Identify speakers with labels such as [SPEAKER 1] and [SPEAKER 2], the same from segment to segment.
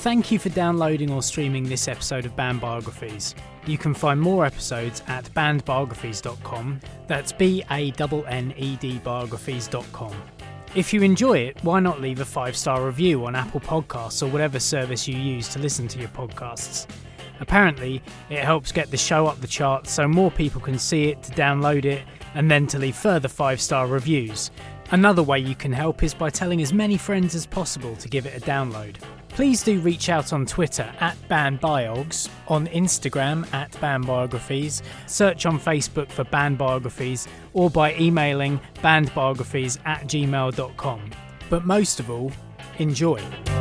[SPEAKER 1] Thank you for downloading or streaming this episode of Band Biographies. You can find more episodes at bandbiographies.com. That's BANNED biographies.com. If you enjoy it, why not leave a 5-star review on Apple Podcasts or whatever service you use to listen to your podcasts. Apparently, it helps get the show up the charts so more people can see it, to download it, and then to leave further 5-star reviews. Another way you can help is by telling as many friends as possible to give it a download. Please do reach out on Twitter at BandBiogs, on Instagram at BandBiographies, search on Facebook for Band Biographies, or by emailing bandbiographies@gmail.com. But most of all, enjoy.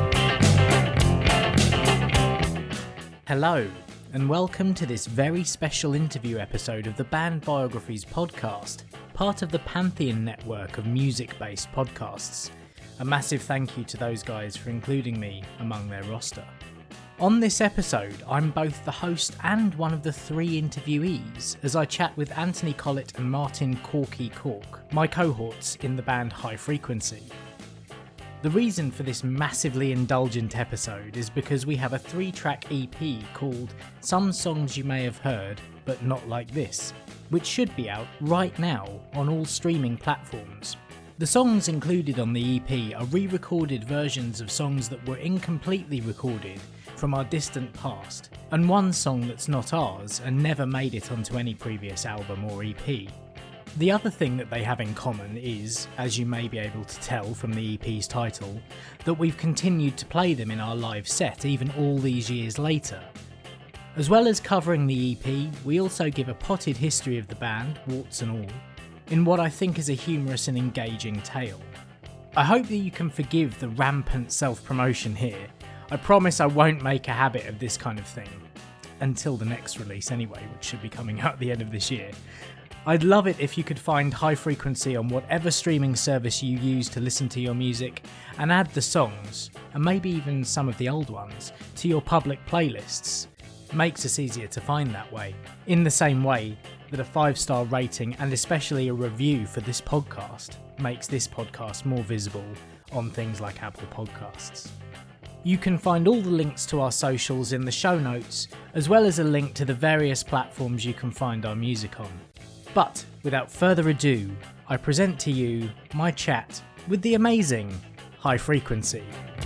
[SPEAKER 1] Hello, and welcome to this very special interview episode of the Band Biographies podcast, part of the Pantheon network of music-based podcasts. A massive thank you to those guys for including me among their roster. On this episode, I'm both the host and one of the 3 interviewees as I chat with Anthony Collett and Martin Corky Cork, my cohorts in the band High Frequency. The reason for this massively indulgent episode is because we have a 3-track EP called Some Songs You May Have Heard, But Not Like This, which should be out right now on all streaming platforms. The songs included on the EP are re-recorded versions of songs that were incompletely recorded from our distant past, and one song that's not ours and never made it onto any previous album or EP. The other thing that they have in common is, as you may be able to tell from the EP's title, that we've continued to play them in our live set even all these years later. As well as covering the EP, we also give a potted history of the band, warts and all, in what I think is a humorous and engaging tale. I hope that you can forgive the rampant self-promotion here. I promise I won't make a habit of this kind of thing. Until the next release anyway, which should be coming out at the end of this year. I'd love it if you could find High Frequency on whatever streaming service you use to listen to your music and add the songs, and maybe even some of the old ones, to your public playlists. It makes us easier to find that way. In the same way that a 5-star rating and especially a review for this podcast makes this podcast more visible on things like Apple Podcasts. You can find all the links to our socials in the show notes, as well as a link to the various platforms you can find our music on. But without further ado, I present to you my chat with the amazing High Frequency.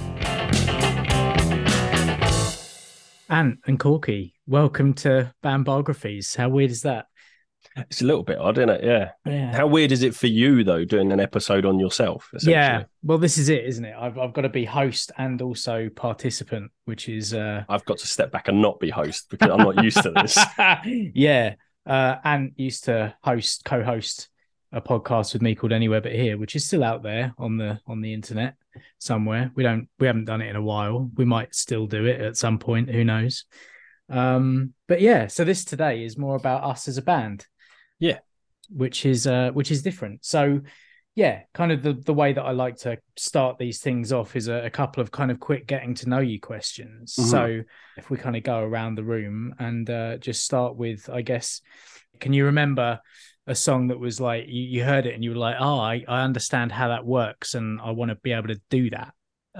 [SPEAKER 1] Ant and Corky, welcome to Band Biographies. How weird is that?
[SPEAKER 2] It's a little bit odd, isn't it? Yeah. How weird is it for you, though, doing an episode on yourself?
[SPEAKER 1] Yeah. Well, this is it, isn't it? I've got to be host and also participant, which is...
[SPEAKER 2] I've got to step back and not be host because I'm not used to this.
[SPEAKER 1] Yeah. Ant used to co-host a podcast with me called Anywhere But Here, which is still out there on the internet somewhere. We haven't done it in a while. We might still do it at some point. Who knows? But yeah, so this today is more about us as a band.
[SPEAKER 2] Yeah,
[SPEAKER 1] which is different. So yeah, kind of the way that I like to start these things off is a couple of kind of quick getting to know you questions. Mm-hmm. So if we kind of go around the room and just start with, I guess, can you remember a song that was like you heard it and you were like, oh, I understand how that works and I want to be able to do that?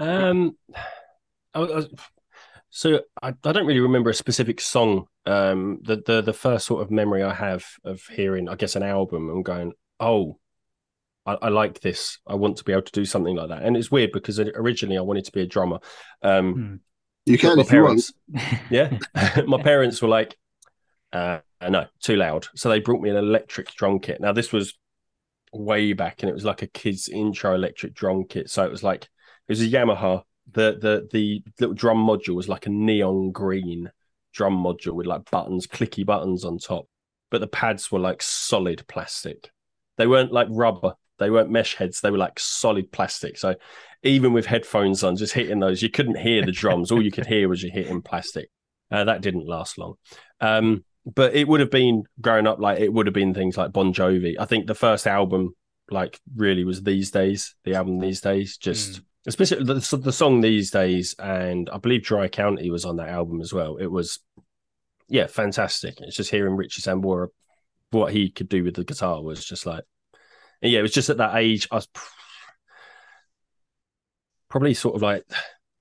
[SPEAKER 2] So I don't really remember a specific song. The first sort of memory I have of hearing, I guess, an album and going, oh, I like this. I want to be able to do something like that. And it's weird because originally I wanted to be a drummer.
[SPEAKER 3] You can if you want.
[SPEAKER 2] Yeah. My parents were like, no, too loud. So they brought me an electric drum kit. Now this was way back and it was like a kid's intro electric drum kit. So it was a Yamaha. The little drum module was like a neon green drum module with like clicky buttons on top. But the pads were like solid plastic. They weren't like rubber. They weren't mesh heads. They were like solid plastic. So even with headphones on, just hitting those, you couldn't hear the drums. All you could hear was you hitting plastic. That didn't last long. But it would have been growing up, like it would have been things like Bon Jovi. I think the first album like really was These Days, the album These Days, just especially the song These Days. And I believe Dry County was on that album as well. It was, yeah, fantastic. It's just hearing Richie Sambora, what he could do with the guitar was just like, yeah, it was just at that age. I was probably sort of like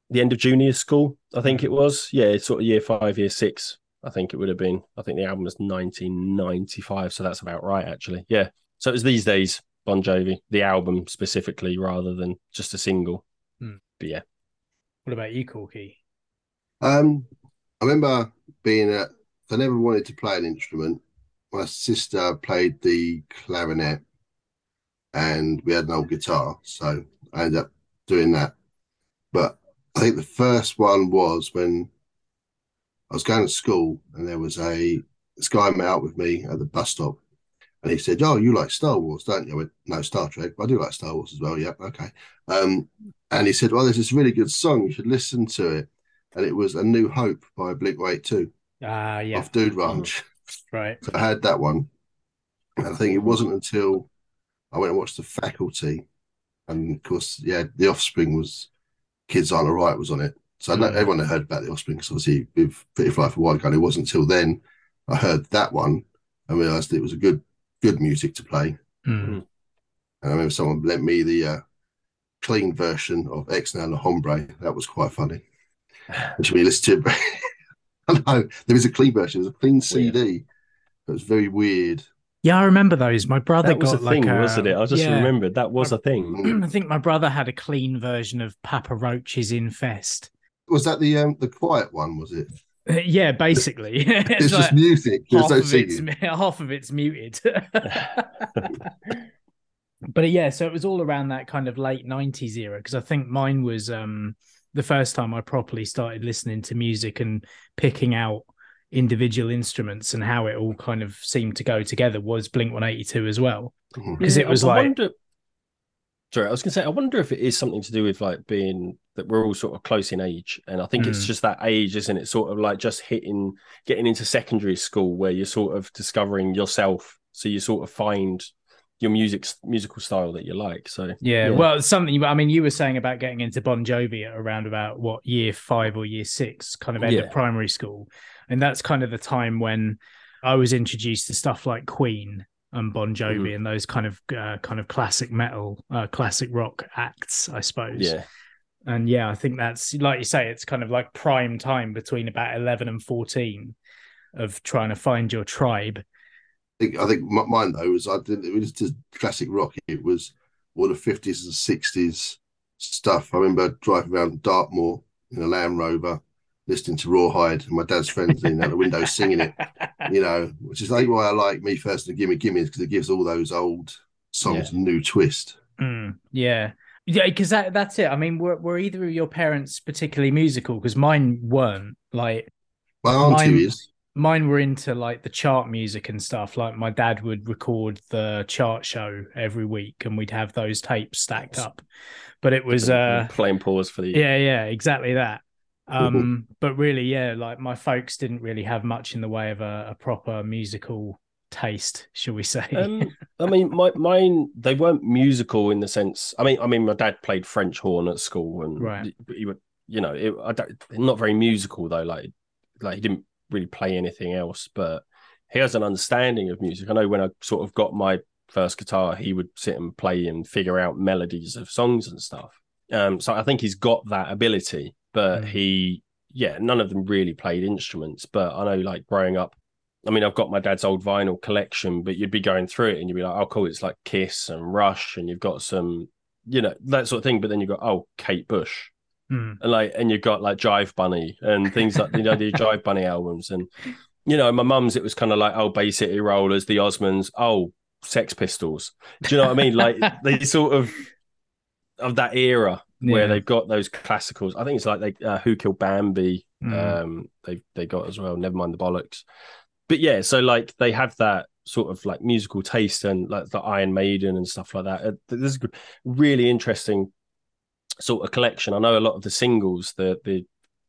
[SPEAKER 2] the end of junior school, I think it was. Yeah, sort of year 5, year 6, I think it would have been. I think the album was 1995, so that's about right, actually. Yeah. So it was These Days, Bon Jovi, the album specifically, rather than just a single. But yeah.
[SPEAKER 1] What about you, Corky?
[SPEAKER 3] I remember I never wanted to play an instrument. My sister played the clarinet and we had an old guitar, so I ended up doing that. But I think the first one was when I was going to school and there was this guy met up with me at the bus stop and he said, "Oh, you like Star Wars, don't you?" I went, "No, Star Trek, but I do like Star Wars as well." "Yeah, okay." And he said, "Well, there's this really good song, you should listen to it." And it was A New Hope by Blink-182.
[SPEAKER 1] Yeah.
[SPEAKER 3] Off Dude Ranch.
[SPEAKER 1] Right.
[SPEAKER 3] So I had that one. And I think it wasn't until I went and watched The Faculty. And of course, yeah, The Offspring was Kids Aren't Alright was on it. So I know everyone had heard about The Offspring because obviously with Pretty Fly for White Gun, it wasn't until then I heard that one and realised it was a good music to play. And I remember someone lent me the clean version of Ex Now La Hombre. That was quite funny. Which we listened to. I know there is a clean version. It was a clean CD. It was very weird.
[SPEAKER 1] Yeah, I remember those. My brother
[SPEAKER 2] that was
[SPEAKER 1] got
[SPEAKER 2] a thing, wasn't it? I just remembered that was a thing.
[SPEAKER 1] I think my brother had a clean version of Papa Roach's Infest.
[SPEAKER 3] Was that the quiet one? Was it?
[SPEAKER 1] Yeah, basically.
[SPEAKER 3] It's just music.
[SPEAKER 1] Half of it's muted. But yeah, so it was all around that kind of late 90s era because I think mine was the first time I properly started listening to music and picking out individual instruments and how it all kind of seemed to go together was Blink-182 as well. Because it was I wonder
[SPEAKER 2] if it is something to do with like being that we're all sort of close in age. And I think it's just that age, isn't it? Sort of like just getting into secondary school where you're sort of discovering yourself. So you sort of find your musical style that you like. So
[SPEAKER 1] yeah. Well, something, I mean, you were saying about getting into Bon Jovi at around about what, year 5 or year 6, kind of end of primary school. And that's kind of the time when I was introduced to stuff like Queen and Bon Jovi and those kind of classic metal, classic rock acts, I suppose.
[SPEAKER 2] Yeah.
[SPEAKER 1] And yeah, I think that's, like you say, it's kind of like prime time between about 11 and 14 of trying to find your tribe.
[SPEAKER 3] I think mine though was it was just classic rock. It was all the 50s and 60s stuff. I remember driving around Dartmoor in a Land Rover, listening to Rawhide and my dad's friends leaning out the window singing it. Which is like why I like Me First and Gimme Gimme, because it gives all those old songs a new twist.
[SPEAKER 1] Yeah, because that's it. I mean, were either of your parents particularly musical? Because mine weren't. Like,
[SPEAKER 3] my auntie is.
[SPEAKER 1] Mine were into like the chart music and stuff. Like my dad would record the chart show every week and we'd have those tapes stacked up. But it was
[SPEAKER 2] playing pause for the
[SPEAKER 1] yeah, exactly that. But really, yeah, like my folks didn't really have much in the way of a proper musical taste, shall we say.
[SPEAKER 2] I mean, mine, they weren't musical in the sense. I mean, my dad played French horn at school, and he would, not very musical though. Like he didn't really play anything else, but he has an understanding of music. I know when I sort of got my first guitar, he would sit and play and figure out melodies of songs and stuff. So I think he's got that ability, but none of them really played instruments. But I know, like growing up, I mean, I've got my dad's old vinyl collection, but you'd be going through it and you'd be like, oh, cool, it's like Kiss and Rush, and you've got some, that sort of thing. But then you've got, oh, Kate Bush. And you've got like Jive Bunny and things like the Jive Bunny albums, and my mum's, it was kind of like, oh, Bay City Rollers, the Osmonds, oh, Sex Pistols. Do you know what I mean? Like they sort of that era where they've got those classicals. I think it's like Who Killed Bambi. They got as well. Never mind the bollocks. But yeah, so like they have that sort of like musical taste and like the Iron Maiden and stuff like that. This is really interesting sort of collection. I know a lot of the singles, the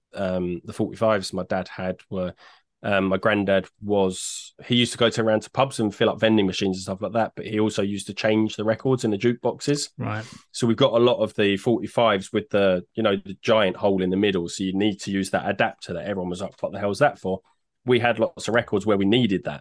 [SPEAKER 2] 45s my dad had were my granddad he used to go around to pubs and fill up vending machines and stuff like that, but he also used to change the records in the jukeboxes.
[SPEAKER 1] Right.
[SPEAKER 2] So we've got a lot of the 45s with the the giant hole in the middle, so you need to use that adapter that everyone was like, what the hell is that for? We had lots of records where we needed that.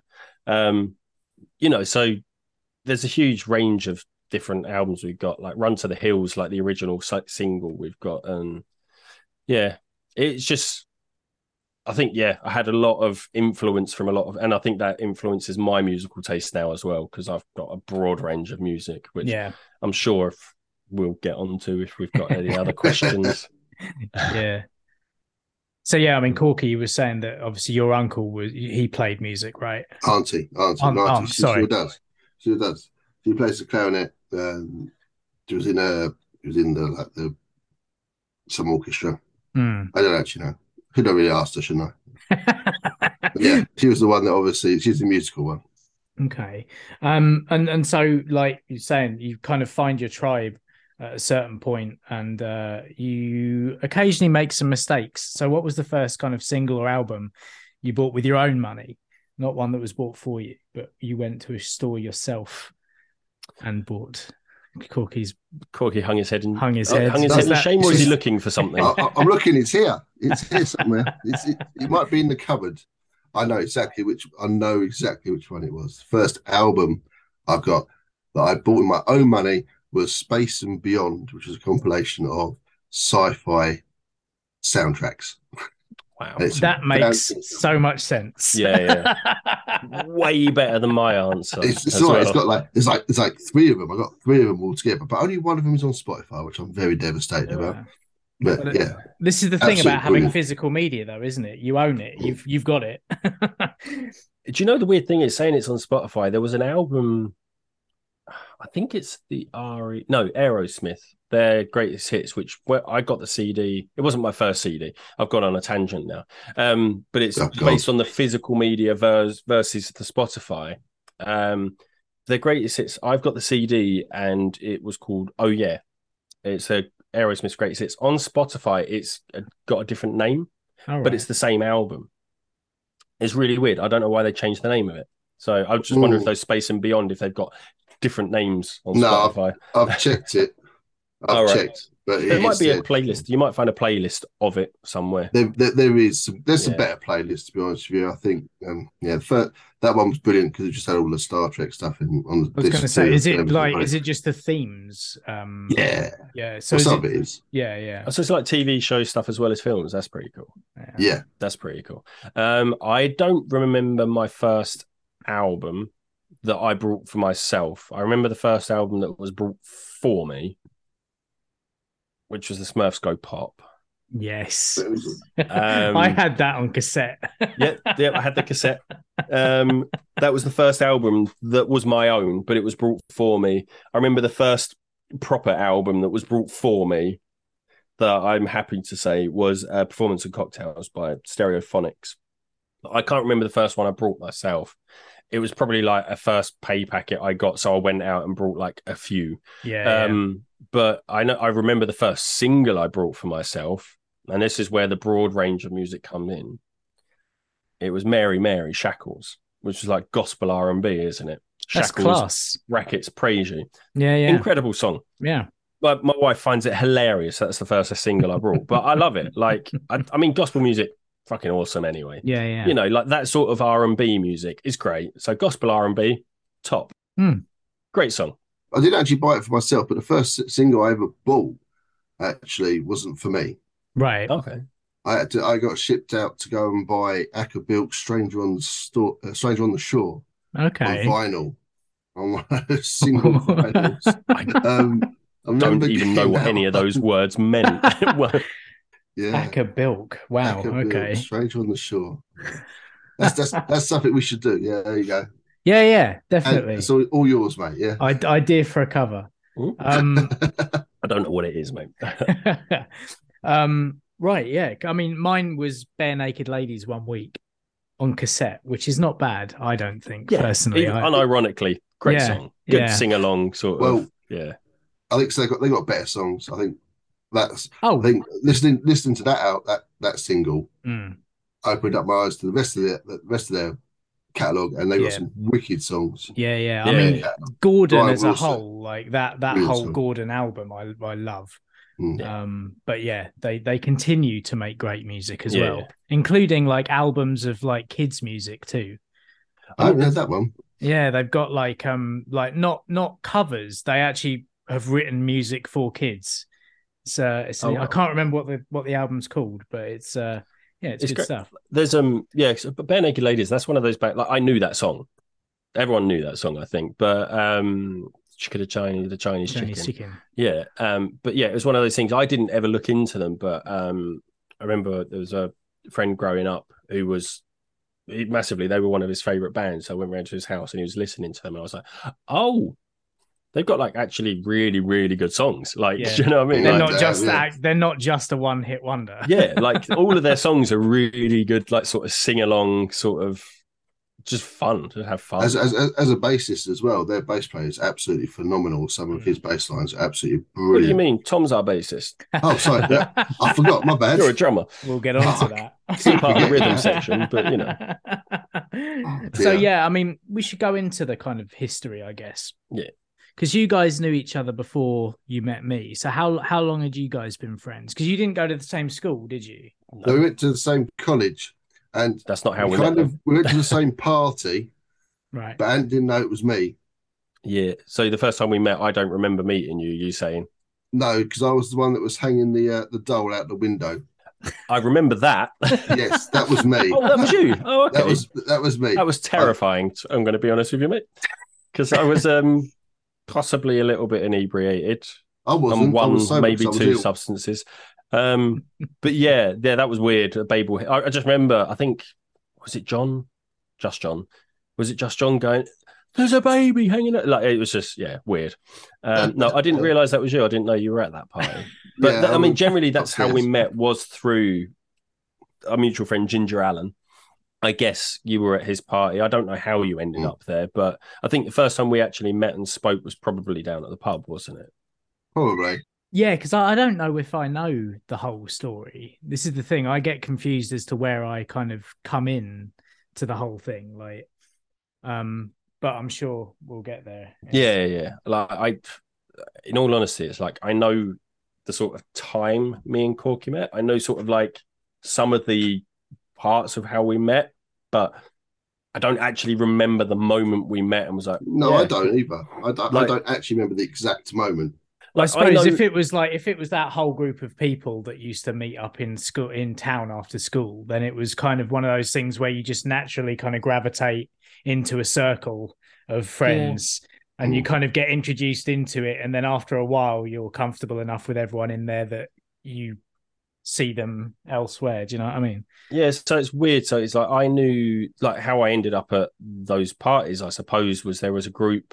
[SPEAKER 2] So there's a huge range of different albums we've got, like Run to the Hills, like the original single we've got, and Yeah, it's just, I think, yeah, I had a lot of influence from a lot of, and I think that influences my musical taste now as well, because I've got a broad range of music, which I'm sure we'll get onto if we've got any other questions.
[SPEAKER 1] Yeah. So yeah, I mean, Corky, you were saying that obviously your uncle he played music, right?
[SPEAKER 3] Auntie. She still does. She does. She plays the clarinet. She was in the some orchestra. I don't actually know. Could have really asked her, shouldn't I? Yeah, she was the one that obviously she's the musical one.
[SPEAKER 1] Okay. And so like you're saying, you kind of find your tribe at a certain point, and you occasionally make some mistakes. So what was the first kind of single or album you bought with your own money? Not one that was bought for you, but you went to a store yourself and bought. Corky
[SPEAKER 2] hung his head in
[SPEAKER 1] head.
[SPEAKER 2] Shame, or is he looking for something?
[SPEAKER 3] I'm looking. It's here. It's here somewhere. It might be in the cupboard. I know exactly which one it was. The first album I got that I bought with my own money was Space and Beyond, which was a compilation of sci-fi soundtracks.
[SPEAKER 2] Wow,
[SPEAKER 1] that makes so much sense.
[SPEAKER 2] Yeah. Way better than my answer.
[SPEAKER 3] It's all right. Well. It's like three of them. I got three of them all together, but only one of them is on Spotify, which I'm very devastated about. But yeah,
[SPEAKER 1] this is the thing about having physical media, though, isn't it? You own it. You've got it.
[SPEAKER 2] Do you know the weird thing is saying it's on Spotify? There was an album. I think it's Aerosmith, their greatest hits, where I got the CD. It wasn't my first CD. I've gone on a tangent now. But it's based on the physical media versus the Spotify. Their greatest hits. I've got the CD, and it was called Oh Yeah. It's a Aerosmith's greatest hits. On Spotify, it's got a different name, but it's the same album. It's really weird. I don't know why they changed the name of it. So I just wonder if those Space and Beyond, if they've got different names on Spotify.
[SPEAKER 3] I've checked it. I've checked, but
[SPEAKER 2] there might be a playlist. You might find a playlist of it somewhere.
[SPEAKER 3] There is. There's some better playlists, to be honest with you. I think. That one was brilliant because it just had all the Star Trek stuff in. On the
[SPEAKER 1] I was going to say, is it just the themes?
[SPEAKER 3] Yeah.
[SPEAKER 1] So
[SPEAKER 3] some of it is.
[SPEAKER 1] Yeah.
[SPEAKER 2] So it's like TV show stuff as well as films. That's pretty cool.
[SPEAKER 3] Yeah,
[SPEAKER 2] that's pretty cool. I don't remember my first album that I brought for myself. I remember the first album that was brought for me, which was the Smurfs Go Pop.
[SPEAKER 1] Yes. I had that on cassette.
[SPEAKER 2] yeah, I had the cassette. That was the first album that was my own, but it was brought for me. I remember the first proper album that was brought for me that I'm happy to say was Performance and Cocktails by Stereophonics. I can't remember the first one I brought myself. It was probably like a first pay packet I got, so I went out and brought like a few. But I remember the first single I brought for myself, and this is where the broad range of music comes in. It was Mary Mary Shackles, which is like gospel R&B, isn't it?
[SPEAKER 1] That's
[SPEAKER 2] Shackles,
[SPEAKER 1] class.
[SPEAKER 2] Rackets, Praise You.
[SPEAKER 1] Yeah.
[SPEAKER 2] Incredible song.
[SPEAKER 1] Yeah.
[SPEAKER 2] But my wife finds it hilarious. That's the first single I brought, but I love it. Like, I mean, gospel music, fucking awesome anyway.
[SPEAKER 1] Yeah.
[SPEAKER 2] You know, like that sort of R&B music is great. So gospel R&B, top. Great song.
[SPEAKER 3] I didn't actually buy it for myself, but the first single I ever bought actually wasn't for me.
[SPEAKER 1] Right.
[SPEAKER 2] Okay.
[SPEAKER 3] I got shipped out to go and buy Acker Bilk Stranger on the Shore.
[SPEAKER 1] Okay.
[SPEAKER 3] On vinyl. On one of those single vinyls.
[SPEAKER 2] I don't even know what any of those words meant.
[SPEAKER 3] Yeah.
[SPEAKER 1] Acker Bilk. Wow. Okay.
[SPEAKER 3] Stranger on the Shore. That's something we should do. Yeah, there you go.
[SPEAKER 1] Yeah, definitely.
[SPEAKER 3] And it's all yours, mate. Yeah.
[SPEAKER 1] Idea for a cover.
[SPEAKER 2] I don't know what it is, mate.
[SPEAKER 1] Right, yeah. I mean, mine was Bare Naked Ladies One Week on cassette, which is not bad, I don't think, personally.
[SPEAKER 2] Unironically, great song. Good sing-along sort of. Yeah.
[SPEAKER 3] I think so they got better songs. I think I think listening to that single opened up my eyes to the rest of their catalogue, and they got some wicked songs.
[SPEAKER 1] Yeah. I mean, Gordon Brian as a whole, like that whole song. Gordon album, I love. But yeah, they continue to make great music as well, including like albums of like kids' music too.
[SPEAKER 3] I haven't heard that one.
[SPEAKER 1] Yeah, they've got like not covers. They actually have written music for kids. I can't remember what the album's called, but it's yeah, it's good
[SPEAKER 2] great
[SPEAKER 1] stuff.
[SPEAKER 2] There's Bare Naked Ladies. That's one of those like I knew that song. Everyone knew that song, I think, but the Chinese chicken. Yeah, but yeah, it was one of those things. I didn't ever look into them, but I remember there was a friend growing up who was massively. They were one of his favorite bands. So I went round to his house and he was listening to them, and I was like, oh. They've got like actually really, really good songs. Like,
[SPEAKER 1] Yeah.
[SPEAKER 2] you know what I mean?
[SPEAKER 1] They're
[SPEAKER 2] like,
[SPEAKER 1] they're not just a one-hit wonder.
[SPEAKER 2] Yeah, like all of their songs are really good, like sort of sing-along, sort of just fun to have fun.
[SPEAKER 3] As a bassist as well, their bass player is absolutely phenomenal. Some of his bass lines are absolutely brilliant.
[SPEAKER 2] What do you mean? Tom's our bassist.
[SPEAKER 3] Oh, sorry. Yeah. I forgot. My bad.
[SPEAKER 2] You're a drummer.
[SPEAKER 1] We'll get on to that.
[SPEAKER 2] Still part of the rhythm section, but you know.
[SPEAKER 1] So yeah, I mean, we should go into the kind of history, I guess.
[SPEAKER 2] Yeah.
[SPEAKER 1] Because you guys knew each other before you met me. So how long had you guys been friends? Because you didn't go to the same school, did you?
[SPEAKER 3] No, we went to the same college, and
[SPEAKER 2] that's not how we
[SPEAKER 3] met.
[SPEAKER 2] We
[SPEAKER 3] went to the same party,
[SPEAKER 1] right?
[SPEAKER 3] But Ant didn't know it was me.
[SPEAKER 2] Yeah. So the first time we met, I don't remember meeting you. You saying
[SPEAKER 3] no, because I was the one that was hanging the doll out the window.
[SPEAKER 2] I remember that.
[SPEAKER 3] Yes, that was me.
[SPEAKER 2] Oh, that was you. Oh, okay.
[SPEAKER 3] That was me.
[SPEAKER 2] That was terrifying. I'm going to be honest with you, mate, because I was possibly a little bit inebriated.
[SPEAKER 3] I wasn't.
[SPEAKER 2] On
[SPEAKER 3] one,
[SPEAKER 2] maybe two substances. But yeah, that was weird. Babel. I just remember. I think was it John? Just John. Was it just John going? There's a baby hanging out. Like it was just weird. No, I didn't realize that was you. I didn't know you were at that party. But yeah, I mean, generally, that's how we met. Was through a mutual friend, Ginger Allen. I guess you were at his party. I don't know how you ended up there, but I think the first time we actually met and spoke was probably down at the pub, wasn't it?
[SPEAKER 3] Probably.
[SPEAKER 1] Yeah, because I don't know if I know the whole story. This is the thing. I get confused as to where I kind of come in to the whole thing. Like, but I'm sure we'll get there.
[SPEAKER 2] Yeah. Like in all honesty, it's like I know the sort of time me and Corky met. I know sort of like some of the parts of how we met, but I don't actually remember the moment we met and was like,
[SPEAKER 3] no, I don't either. I don't actually remember the exact moment.
[SPEAKER 1] Like, I suppose if it was that whole group of people that used to meet up in school in town after school, then it was kind of one of those things where you just naturally kind of gravitate into a circle of friends and you kind of get introduced into it, and then after a while you're comfortable enough with everyone in there that you see them elsewhere. Do you know what I mean?
[SPEAKER 2] Yeah, so it's weird. So it's like I knew like how I ended up at those parties, I suppose, was there was a group.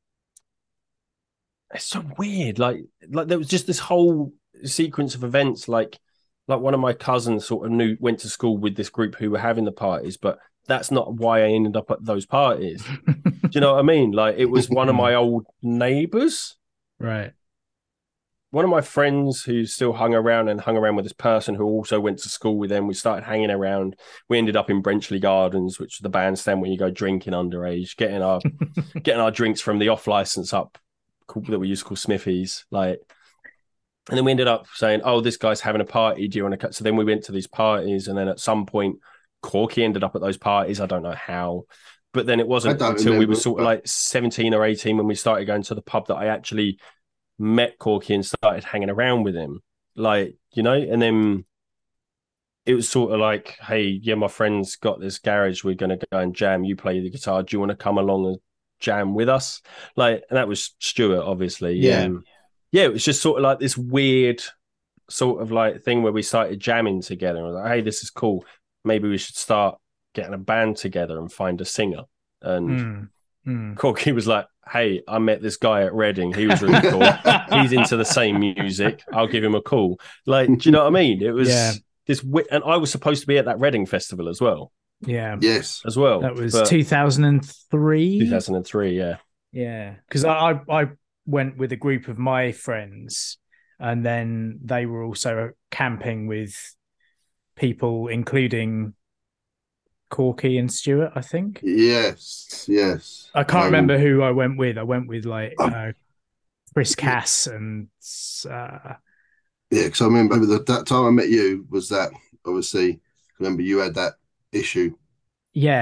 [SPEAKER 2] It's so weird. Like there was just this whole sequence of events. Like one of my cousins sort of went to school with this group who were having the parties, but that's not why I ended up at those parties. Do you know what I mean? Like it was one of my old neighbors.
[SPEAKER 1] Right.
[SPEAKER 2] One of my friends who still hung around with this person who also went to school with them. We started hanging around. We ended up in Brenchley Gardens, which is the bandstand where you go drinking underage, getting our drinks from the off license up that we used to call Smithies. Like, and then we ended up saying, "Oh, this guy's having a party. Do you want to cut?" So then we went to these parties, and then at some point, Corky ended up at those parties. I don't know how, but then it wasn't until we were sort of like 17 or 18 when we started going to the pub that I actually met Corky and started hanging around with him, like, you know. And then it was sort of like, hey, yeah, my friend's got this garage, we're going to go and jam, you play the guitar, do you want to come along and jam with us? Like, and that was Stuart, obviously. It was just sort of like this weird sort of like thing where we started jamming together. I was like, hey, this is cool, maybe we should start getting a band together and find a singer. And Corky was like, hey, I met this guy at Reading. He was really cool. He's into the same music. I'll give him a call. Like, do you know what I mean? It was this, and I was supposed to be at that Reading festival as well.
[SPEAKER 1] Yeah.
[SPEAKER 3] Yes.
[SPEAKER 2] As well.
[SPEAKER 1] That was 2003.
[SPEAKER 2] 2003, yeah.
[SPEAKER 1] Yeah. Because I went with a group of my friends, and then they were also camping with people, including Corky and Stuart, I think.
[SPEAKER 3] Yes.
[SPEAKER 1] I can't remember who I went with. I went with like Chris Cass and
[SPEAKER 3] because I remember that time I met you was that obviously. Remember you had that issue.
[SPEAKER 1] Yeah.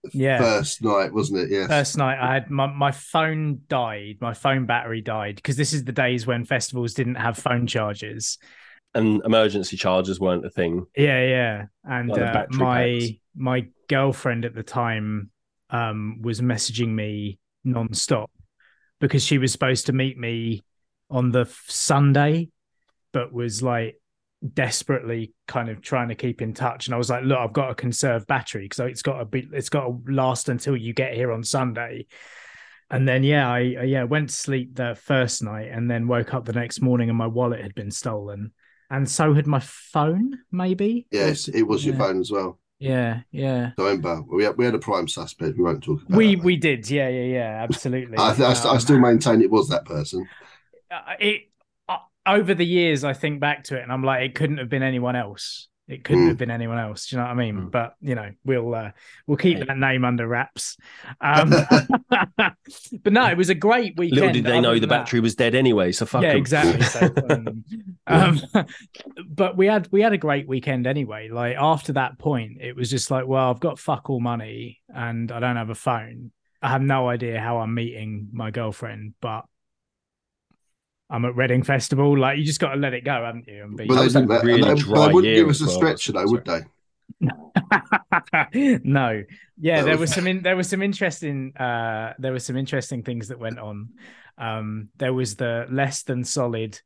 [SPEAKER 1] Yeah.
[SPEAKER 3] First night, wasn't it? Yes.
[SPEAKER 1] First night, I had my phone died. My phone battery died because this is the days when festivals didn't have phone chargers.
[SPEAKER 2] And emergency chargers weren't a thing.
[SPEAKER 1] Yeah. And
[SPEAKER 2] Like the battery packs.
[SPEAKER 1] my girlfriend at the time was messaging me non-stop because she was supposed to meet me on the Sunday, but was like desperately kind of trying to keep in touch. And I was like, look, I've got to conserve battery because it's got to last until you get here on Sunday. And then I went to sleep the first night and then woke up the next morning and my wallet had been stolen. And so had my phone, maybe.
[SPEAKER 3] Yes, it was your phone as well.
[SPEAKER 1] Yeah.
[SPEAKER 3] I remember we had a prime suspect. We won't talk about
[SPEAKER 1] we did. Yeah, absolutely.
[SPEAKER 3] I still maintain it was that person.
[SPEAKER 1] Over the years, I think back to it and I'm like, it couldn't have been anyone else. It couldn't have been anyone else. Do you know what I mean? But we'll keep that name under wraps. But no, it was a great weekend.
[SPEAKER 2] Little did they know the battery was dead anyway. So fuck.
[SPEAKER 1] Yeah,
[SPEAKER 2] them.
[SPEAKER 1] exactly. So, but we had a great weekend anyway. Like after that point, it was just like, well, I've got fuck all money and I don't have a phone. I have no idea how I'm meeting my girlfriend, but I'm at Reading Festival. Like, you just got to let it go, haven't you? And be
[SPEAKER 3] But they wouldn't give us a stretcher, though, would they?
[SPEAKER 1] No. Yeah, there were some interesting things that went on. There was the less than solid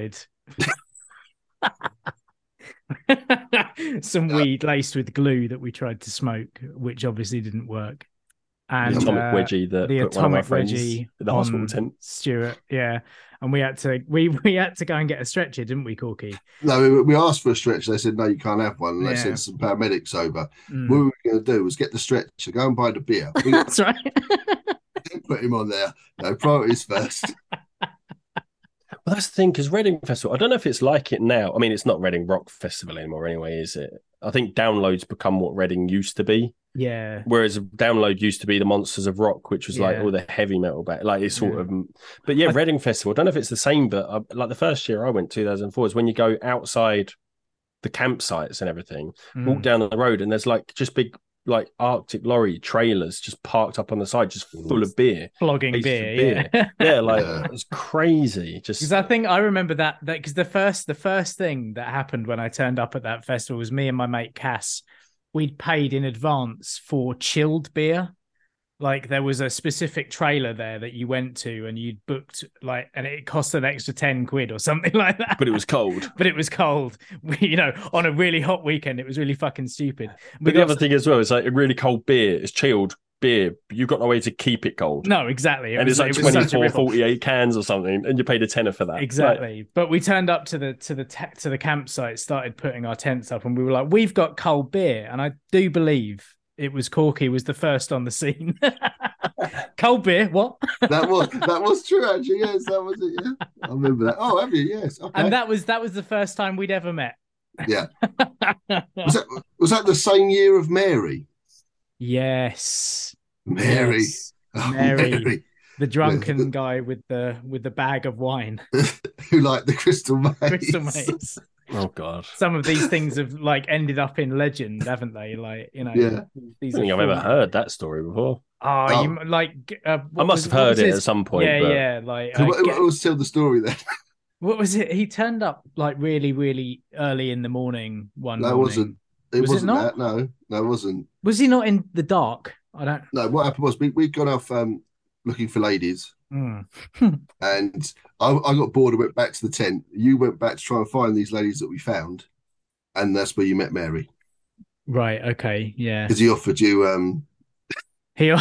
[SPEAKER 1] some weed laced with glue that we tried to smoke, which obviously didn't work. And
[SPEAKER 2] the atomic wedgie that
[SPEAKER 1] the
[SPEAKER 2] put one of my
[SPEAKER 1] atomic
[SPEAKER 2] friends
[SPEAKER 1] wedgie
[SPEAKER 2] in the hospital tent.
[SPEAKER 1] Stuart, yeah. And we had to go and get a stretcher, didn't we, Corky?
[SPEAKER 3] No, we asked for a stretcher. They said no, you can't have one, and they sent some paramedics over. What we were going to do was get the stretcher, go and buy the beer.
[SPEAKER 1] That's right.
[SPEAKER 3] Put him on there. No, priorities first.
[SPEAKER 2] Well, that's the thing, because Reading Festival, I don't know if it's like it now. I mean, it's not Reading Rock Festival anymore anyway, is it? I think Download's become what Reading used to be.
[SPEAKER 1] Yeah.
[SPEAKER 2] Whereas Download used to be the Monsters of Rock, which was like all the heavy metal back, like it's sort of. But yeah, Reading Festival. I don't know if it's the same, but like the first year I went, 2004, is when you go outside the campsites and everything, walk down the road, and there's like just big like Arctic lorry trailers just parked up on the side, just full of beer,
[SPEAKER 1] flogging beer.
[SPEAKER 2] Yeah, like it was crazy. Just
[SPEAKER 1] because I think I remember that because the first thing that happened when I turned up at that festival was me and my mate Cass. We'd paid in advance for chilled beer. Like there was a specific trailer there that you went to and you'd booked and it cost an extra 10 quid or something like that.
[SPEAKER 2] But it was cold.
[SPEAKER 1] On a really hot weekend, it was really fucking stupid.
[SPEAKER 2] But the other thing as well is like a really cold beer is chilled beer. You've got no way to keep it cold.
[SPEAKER 1] No, exactly.
[SPEAKER 2] It's like 24, 48 cans or something, and you paid a tenner for that.
[SPEAKER 1] Exactly. Like, but we turned up to the campsite, started putting our tents up, and we were like, we've got cold beer. And I do believe it was Corky was the first on the scene. Cold beer, what?
[SPEAKER 3] that was true, actually. Yes, that was it. Yeah, I remember that. Oh, have you? Yes. Okay.
[SPEAKER 1] And that was the first time we'd ever met.
[SPEAKER 3] Yeah. Was that the same year of Mary?
[SPEAKER 1] Yes.
[SPEAKER 3] Mary.
[SPEAKER 1] Yes. Oh, Mary. The drunken guy with the bag of wine.
[SPEAKER 3] Who liked the Crystal Maze.
[SPEAKER 1] Crystal Maze.
[SPEAKER 2] Oh God!
[SPEAKER 1] Some of these things have ended up in legend, haven't they?
[SPEAKER 3] Yeah.
[SPEAKER 2] I think I've ever heard that story before.
[SPEAKER 1] You
[SPEAKER 2] I must have heard it at some point.
[SPEAKER 1] Yeah.
[SPEAKER 3] What was tell the story then?
[SPEAKER 1] What was it? He turned up really, really early in the morning one morning.
[SPEAKER 3] It wasn't that. No, it wasn't.
[SPEAKER 1] Was he not in the dark? I don't.
[SPEAKER 3] No, what happened was we'd gone off looking for ladies. And I got bored and went back to the tent. You went back to try and find these ladies that we found, and that's where you met Mary.
[SPEAKER 1] Right. Okay. Yeah.
[SPEAKER 3] Because he offered you.
[SPEAKER 1] Did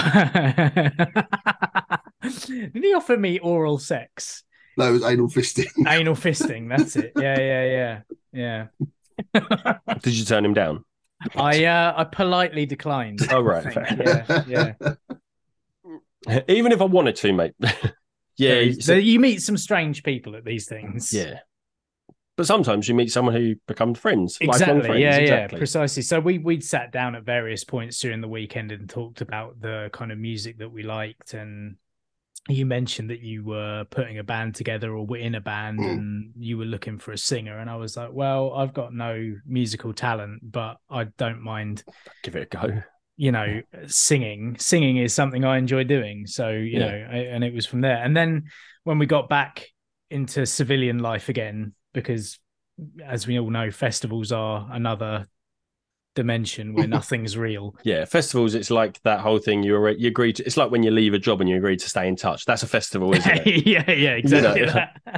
[SPEAKER 1] he offer me oral sex?
[SPEAKER 3] No, it was anal fisting.
[SPEAKER 1] Anal fisting. That's it. Yeah.
[SPEAKER 2] Did you turn him down?
[SPEAKER 1] I politely declined.
[SPEAKER 2] Oh right.
[SPEAKER 1] Yeah.
[SPEAKER 2] Even if I wanted to, mate. Yeah,
[SPEAKER 1] you meet some strange people at these things.
[SPEAKER 2] Yeah, but sometimes you meet someone who becomes friends.
[SPEAKER 1] Exactly.
[SPEAKER 2] Friends.
[SPEAKER 1] Yeah, precisely. So we'd sat down at various points during the weekend and talked about the kind of music that we liked. And you mentioned that you were putting a band together or were in a band and you were looking for a singer. And I was like, well, I've got no musical talent, but I don't mind.
[SPEAKER 2] Give it a go.
[SPEAKER 1] you know, singing is something I enjoy doing. So, you know, and it was from there. And then when we got back into civilian life again, because as we all know, festivals are another dimension where nothing's real.
[SPEAKER 2] Yeah, festivals, it's like that whole thing you agree to. It's like when you leave a job and you agree to stay in touch. That's a festival, isn't it?
[SPEAKER 1] yeah, exactly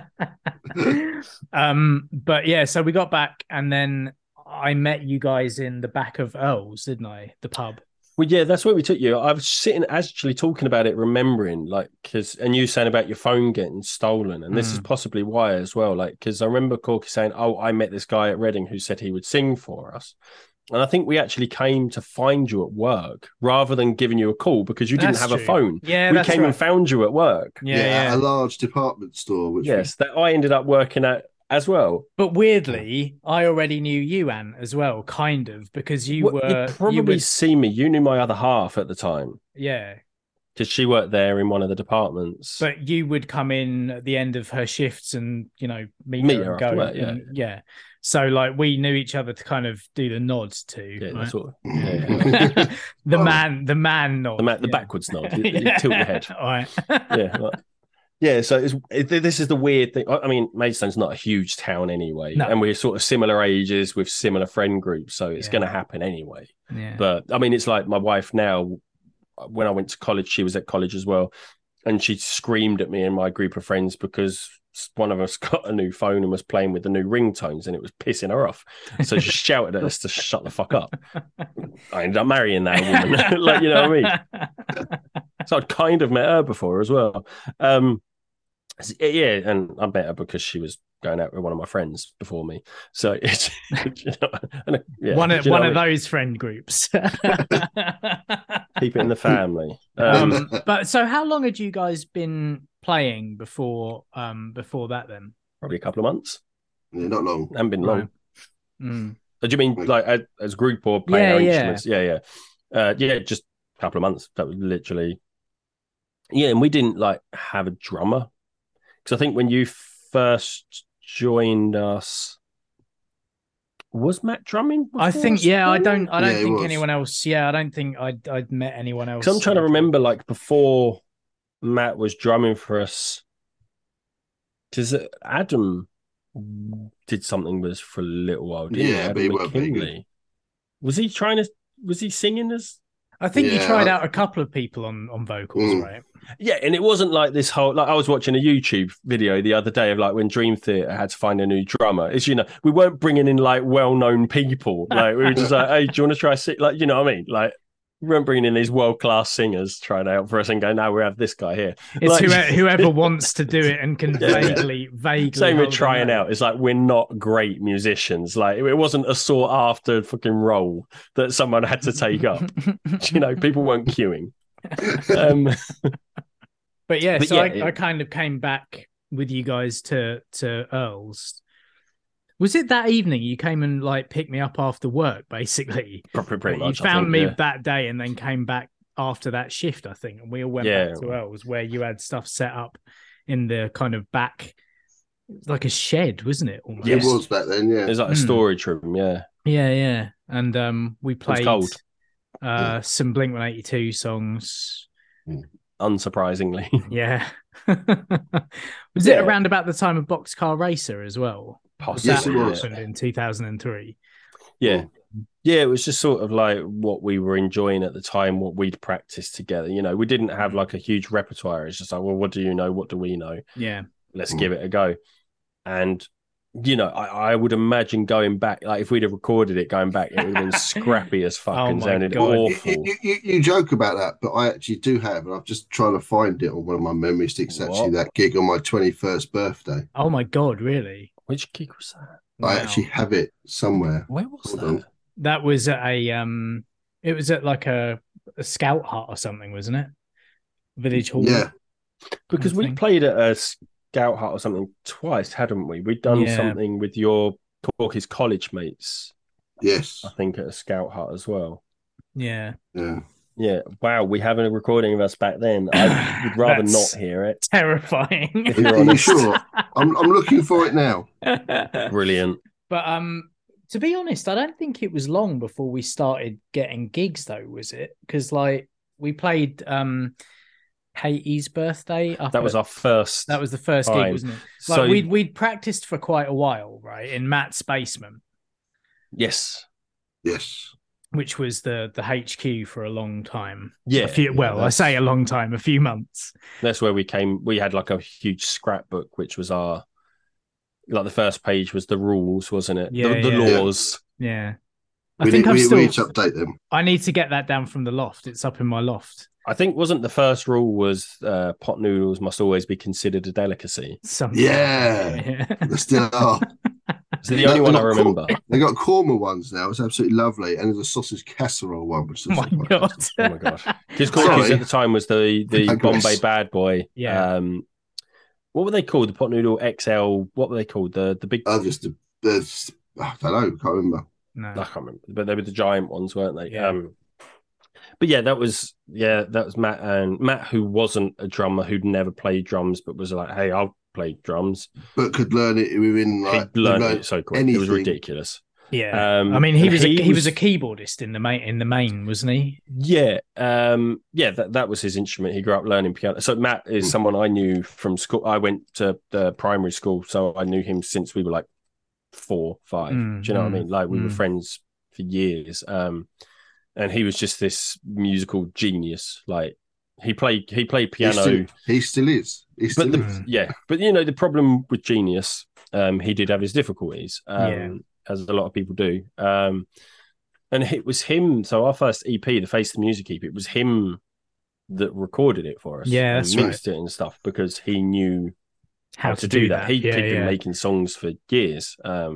[SPEAKER 1] that. But yeah, so we got back, and then I met you guys in the back of Earl's, didn't I? The pub.
[SPEAKER 2] Well, yeah, that's where we took you. I was sitting actually talking about it, remembering, like, and you saying about your phone getting stolen, and this is possibly why as well. Like, because I remember Corky saying, "Oh, I met this guy at Reading who said he would sing for us," and I think we actually came to find you at work rather than giving you a call because you didn't have a phone.
[SPEAKER 1] Yeah,
[SPEAKER 2] we came and found you at work.
[SPEAKER 1] Yeah,
[SPEAKER 3] a large department store. Which
[SPEAKER 2] that I ended up working at as well.
[SPEAKER 1] But weirdly, I already knew you, Ant, as well, kind of, because you'd
[SPEAKER 2] probably see me. You knew my other half at the time.
[SPEAKER 1] Yeah.
[SPEAKER 2] Because she worked there in one of the departments.
[SPEAKER 1] But you would come in at the end of her shifts and, you know, meet her and go.
[SPEAKER 2] Work,
[SPEAKER 1] yeah. So, like, we knew each other to kind of do the nods to.
[SPEAKER 2] Yeah,
[SPEAKER 1] right?
[SPEAKER 2] sort of.
[SPEAKER 1] the man nod.
[SPEAKER 2] The backwards nod. You tilt your head.
[SPEAKER 1] All right.
[SPEAKER 2] Yeah, so this is the weird thing. I mean, Maidstone's not a huge town anyway, and we're sort of similar ages with similar friend groups, so it's going to happen anyway.
[SPEAKER 1] Yeah.
[SPEAKER 2] But I mean, it's like my wife now. When I went to college, she was at college as well, and she screamed at me and my group of friends because one of us got a new phone and was playing with the new ringtones, and it was pissing her off. So she shouted at us to shut the fuck up. I ended up marrying that woman, like, you know what I mean. So I'd kind of met her before as well. Yeah, and I met her because she was going out with one of my friends before me. So it's
[SPEAKER 1] one of those friend groups.
[SPEAKER 2] Keep it in the family.
[SPEAKER 1] But so how long had you guys been playing before that then?
[SPEAKER 2] Probably a couple of months.
[SPEAKER 3] Yeah, not long.
[SPEAKER 2] Haven't been long.
[SPEAKER 1] Mm.
[SPEAKER 2] Do you mean like as group or playing our instruments? Yeah. Just a couple of months. That was literally. Yeah, and we didn't like have a drummer. Because I think when you first joined us, was Matt drumming?
[SPEAKER 1] I think, I don't think
[SPEAKER 3] was.
[SPEAKER 1] anyone else. Yeah, I don't think I'd met anyone else.
[SPEAKER 2] Because I'm trying to remember, like, before Matt was drumming for us, because Adam did something with us for a little while, didn't he?
[SPEAKER 3] Yeah, but he weren't very good.
[SPEAKER 2] Was he singing as?
[SPEAKER 1] I think you tried out a couple of people on vocals, right?
[SPEAKER 2] Yeah, and it wasn't like this whole, like, I was watching a YouTube video the other day of like when Dream Theater had to find a new drummer. It's, you know, we weren't bringing in like well-known people. Like, we were just like, hey, do you want to try sing? Like, you know what I mean? Like, we weren't bringing in these world-class singers trying out for us and go, no, we have this guy here.
[SPEAKER 1] It's like, whoever wants to do it and can vaguely.
[SPEAKER 2] Same with trying out. It's like, we're not great musicians. Like, it wasn't a sought-after fucking role that someone had to take up. You know, people weren't queuing.
[SPEAKER 1] But I kind of came back with you guys to Earl's. Was it that evening you came and like picked me up after work, basically?
[SPEAKER 2] Pretty much.
[SPEAKER 1] You found me that day and then came back after that shift, I think, and we all went back to Earl's where you had stuff set up in the kind of back, like a shed, wasn't it? Almost?
[SPEAKER 3] It was back then, yeah.
[SPEAKER 2] It was like a storage room, yeah.
[SPEAKER 1] Yeah. And we played some Blink-182 songs.
[SPEAKER 2] Unsurprisingly.
[SPEAKER 1] Yeah. Was it around about the time of Boxcar Racer as well?
[SPEAKER 2] Possibly.
[SPEAKER 1] That happened in 2003.
[SPEAKER 2] Yeah. Yeah, it was just sort of like what we were enjoying at the time, what we'd practiced together. You know, we didn't have like a huge repertoire. It's just like, well, what do you know? What do we know?
[SPEAKER 1] Yeah.
[SPEAKER 2] Let's give it a go. And, you know, I would imagine going back, like if we'd have recorded it going back, it would have been scrappy as fuck and sounded awful.
[SPEAKER 3] You joke about that, but I actually do have, and I'm just trying to find it on one of my memory sticks, actually, that gig on my 21st birthday.
[SPEAKER 1] Oh my God, really?
[SPEAKER 2] Which gig was that?
[SPEAKER 3] I actually have it somewhere.
[SPEAKER 2] Where was that?
[SPEAKER 1] That was at it was at like a scout hut or something, wasn't it? Village Hall.
[SPEAKER 3] Yeah.
[SPEAKER 2] Because we played at a scout hut or something twice, hadn't we? We'd done something with your Corky's college mates.
[SPEAKER 3] Yes.
[SPEAKER 2] I think at a scout hut as well.
[SPEAKER 1] Yeah.
[SPEAKER 2] Yeah. Wow, we have a recording of us back then. I would rather not hear it.
[SPEAKER 1] Terrifying.
[SPEAKER 3] Are you sure? I'm looking for it now.
[SPEAKER 2] Brilliant.
[SPEAKER 1] But To be honest, I don't think it was long before we started getting gigs, though, was it? Because like we played Katie's birthday.
[SPEAKER 2] That was our first.
[SPEAKER 1] That was the first gig,
[SPEAKER 2] time.
[SPEAKER 1] wasn't it?
[SPEAKER 2] So
[SPEAKER 1] Like we'd practiced for quite a while, right, in Matt's basement,
[SPEAKER 2] yes,
[SPEAKER 1] which was the HQ for a long time.
[SPEAKER 2] Yeah,
[SPEAKER 1] I say a long time, a few months.
[SPEAKER 2] that's where we came. We had like a huge scrapbook, which was our like the first page was the rules, wasn't it?
[SPEAKER 1] Yeah,
[SPEAKER 2] the
[SPEAKER 1] yeah.
[SPEAKER 2] laws.
[SPEAKER 1] Yeah.
[SPEAKER 3] We need to update them.
[SPEAKER 1] I need to get that down from the loft. It's up in my loft.
[SPEAKER 2] I think wasn't the first rule was pot noodles must always be considered a delicacy.
[SPEAKER 1] Something.
[SPEAKER 3] Yeah. They still are.
[SPEAKER 2] It's the only one I remember.
[SPEAKER 3] They got korma ones now. It's absolutely lovely, and there's a sausage casserole one, which is
[SPEAKER 1] Oh my god!
[SPEAKER 2] Oh my god! Because Corky's at the time was the Bombay Bad Boy.
[SPEAKER 1] Yeah.
[SPEAKER 2] What were they called? The pot noodle XL. What were they called? The big.
[SPEAKER 3] I don't know. I can't remember.
[SPEAKER 1] No,
[SPEAKER 2] I can't remember, but they were the giant ones, weren't they?
[SPEAKER 1] Yeah.
[SPEAKER 2] But yeah, that was Matt, and Matt, who wasn't a drummer, who'd never played drums, but was like, "Hey, I'll play drums,"
[SPEAKER 3] but could learn it within like
[SPEAKER 2] he learned it so quick.
[SPEAKER 3] anything.
[SPEAKER 2] It was ridiculous.
[SPEAKER 1] Yeah, I mean, he was a keyboardist in the main, wasn't he?
[SPEAKER 2] Yeah, that was his instrument. He grew up learning piano. So Matt is someone I knew from school. I went to the primary school, so I knew him since we were like 4, 5. Do you know what I mean? Like we were friends for years. And he was just this musical genius. Like he played piano.
[SPEAKER 3] He still is.
[SPEAKER 2] But you know the problem with genius, he did have his difficulties. As a lot of people do. And it was him. So our first EP, the Face the Music EP, it was him that recorded it for us.
[SPEAKER 1] Yeah,
[SPEAKER 2] and mixed it and stuff because he knew how to do that. He'd been making songs for years.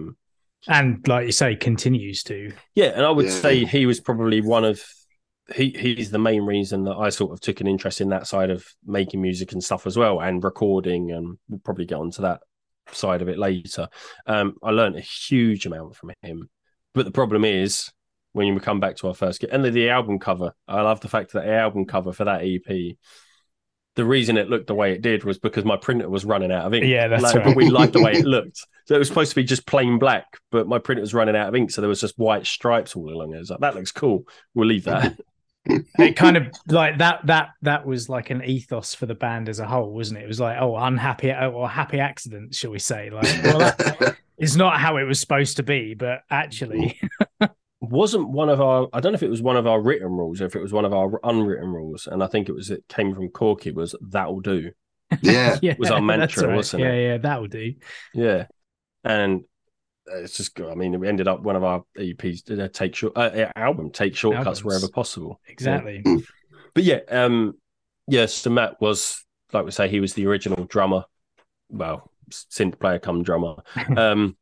[SPEAKER 1] And like you say, continues to.
[SPEAKER 2] Yeah, and I would say he was probably one of he's the main reason that I sort of took an interest in that side of making music and stuff as well, and recording, and we'll probably get onto that side of it later. I learned a huge amount from him. But the problem is when we come back to our first and the album cover, I love the fact that the album cover for that EP, the reason it looked the way it did was because my printer was running out of ink.
[SPEAKER 1] Yeah, that's right.
[SPEAKER 2] But we liked the way it looked. So it was supposed to be just plain black, but my printer was running out of ink. So there was just white stripes all along it. I was like, that looks cool. We'll leave that.
[SPEAKER 1] It kind of like that was like an ethos for the band as a whole, wasn't it? It was like, happy accident, shall we say? Like, well, it's not how it was supposed to be, but actually
[SPEAKER 2] wasn't one of our, I don't know if it was one of our written rules or if it was one of our unwritten rules, and I think it came from Corky, was that'll do.
[SPEAKER 3] Yeah.
[SPEAKER 2] Was our mantra,
[SPEAKER 1] right.
[SPEAKER 2] wasn't
[SPEAKER 1] it?
[SPEAKER 2] Yeah,
[SPEAKER 1] that'll do.
[SPEAKER 2] Yeah. And it's just, I mean, we ended up one of our EPs album take shortcuts
[SPEAKER 1] Albums.
[SPEAKER 2] wherever possible.
[SPEAKER 1] Exactly.
[SPEAKER 2] Yeah. But so Matt was, like we say, he was the original drummer. Well, synth player come drummer. And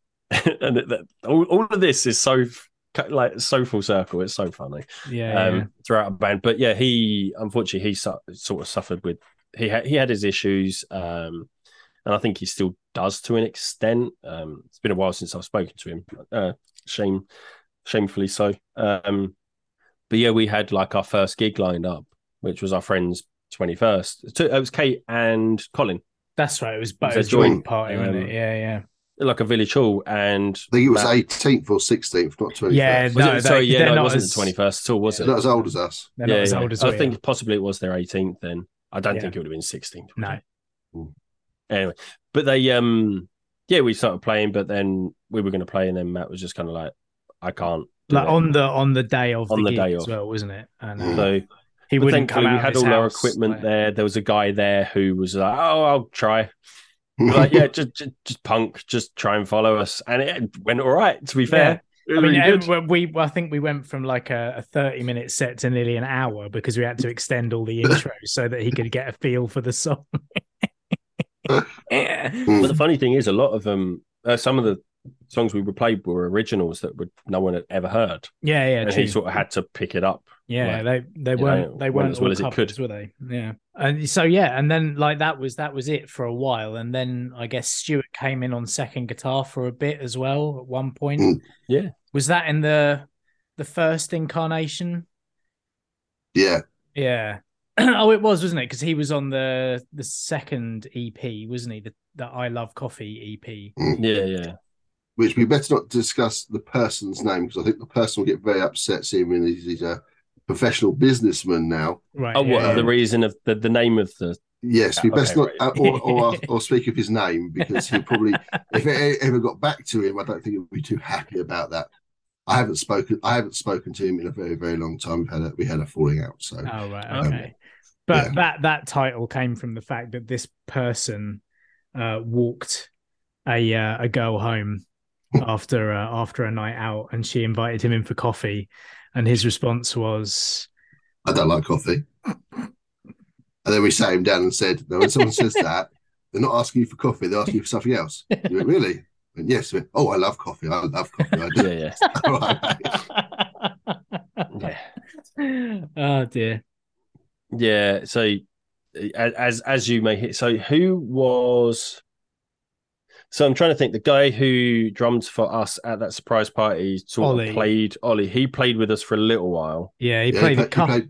[SPEAKER 2] all of this is so full circle. It's so funny. Throughout a band. But yeah, he unfortunately sort of suffered with, he had his issues. And I think he still does to an extent. It's been a while since I've spoken to him. Shamefully so. But yeah, we had like our first gig lined up, which was our friend's 21st. It was Kate and Colin.
[SPEAKER 1] That's right. It was a joint party, wasn't it? Yeah.
[SPEAKER 2] Like a village hall, and
[SPEAKER 3] I think it was 18th or 16th, not 21st.
[SPEAKER 1] Yeah,
[SPEAKER 2] it wasn't the 21st at all, was it?
[SPEAKER 3] They're not as old as us.
[SPEAKER 1] They're not as old as
[SPEAKER 2] I think possibly it was their 18th then. I don't think it would have been 16th.
[SPEAKER 1] No.
[SPEAKER 2] Anyway, but they we started playing, but then we were going to play, and then Matt was just kind of like, I can't.
[SPEAKER 1] Like on the day of the gig
[SPEAKER 2] day
[SPEAKER 1] as well, wasn't it? And
[SPEAKER 2] so
[SPEAKER 1] he wouldn't come out.
[SPEAKER 2] We had all our equipment there. There was a guy there who was like, "Oh, I'll try." Like, yeah, just punk, just try and follow us, and it went all right. To be fair.
[SPEAKER 1] I mean, I think we went from like a 30-minute set to nearly an hour because we had to extend all the intros so that he could get a feel for the song.
[SPEAKER 2] But the funny thing is, a lot of them, some of the songs we played were originals that no one had ever heard.
[SPEAKER 1] Yeah,
[SPEAKER 2] and he sort of had to pick it up.
[SPEAKER 1] Yeah, like, they weren't
[SPEAKER 2] as well as it could,
[SPEAKER 1] were they? Yeah, and so and then like that was it for a while, and then I guess Stuart came in on second guitar for a bit as well at one point.
[SPEAKER 2] Yeah,
[SPEAKER 1] was that in the first incarnation?
[SPEAKER 3] Yeah.
[SPEAKER 1] Oh, it was, wasn't it? Because he was on the second EP, wasn't he? The I Love Coffee EP.
[SPEAKER 2] Yeah.
[SPEAKER 3] which we better not discuss the person's name, because I think the person will get very upset seeing him. He's a professional businessman now.
[SPEAKER 1] Right.
[SPEAKER 2] Oh, what the reason of the name of the?
[SPEAKER 3] Yes, we best
[SPEAKER 2] Okay,
[SPEAKER 3] not, or speak of his name, because he'll probably, if it ever got back to him, I don't think he'll be too happy about that. I haven't spoken to him in a very, very long time. We had a falling out. So.
[SPEAKER 1] Oh right, okay. But that title came from the fact that this person walked a girl home after a night out, and she invited him in for coffee, and his response was,
[SPEAKER 3] "I don't like coffee." And then we sat him down and said, "No, when someone says that, they're not asking you for coffee; they're asking you for something else." He went, "Really?" And yes. Went, "Oh, I love coffee. I love coffee." I do.
[SPEAKER 2] Yeah.
[SPEAKER 3] All right.
[SPEAKER 2] Yeah.
[SPEAKER 1] Oh dear.
[SPEAKER 2] Yeah. So, as you may hear, so who was? So I'm trying to think. The guy who drummed for us at that surprise party sort of played Ollie. He played with us for a little while.
[SPEAKER 1] Yeah, he played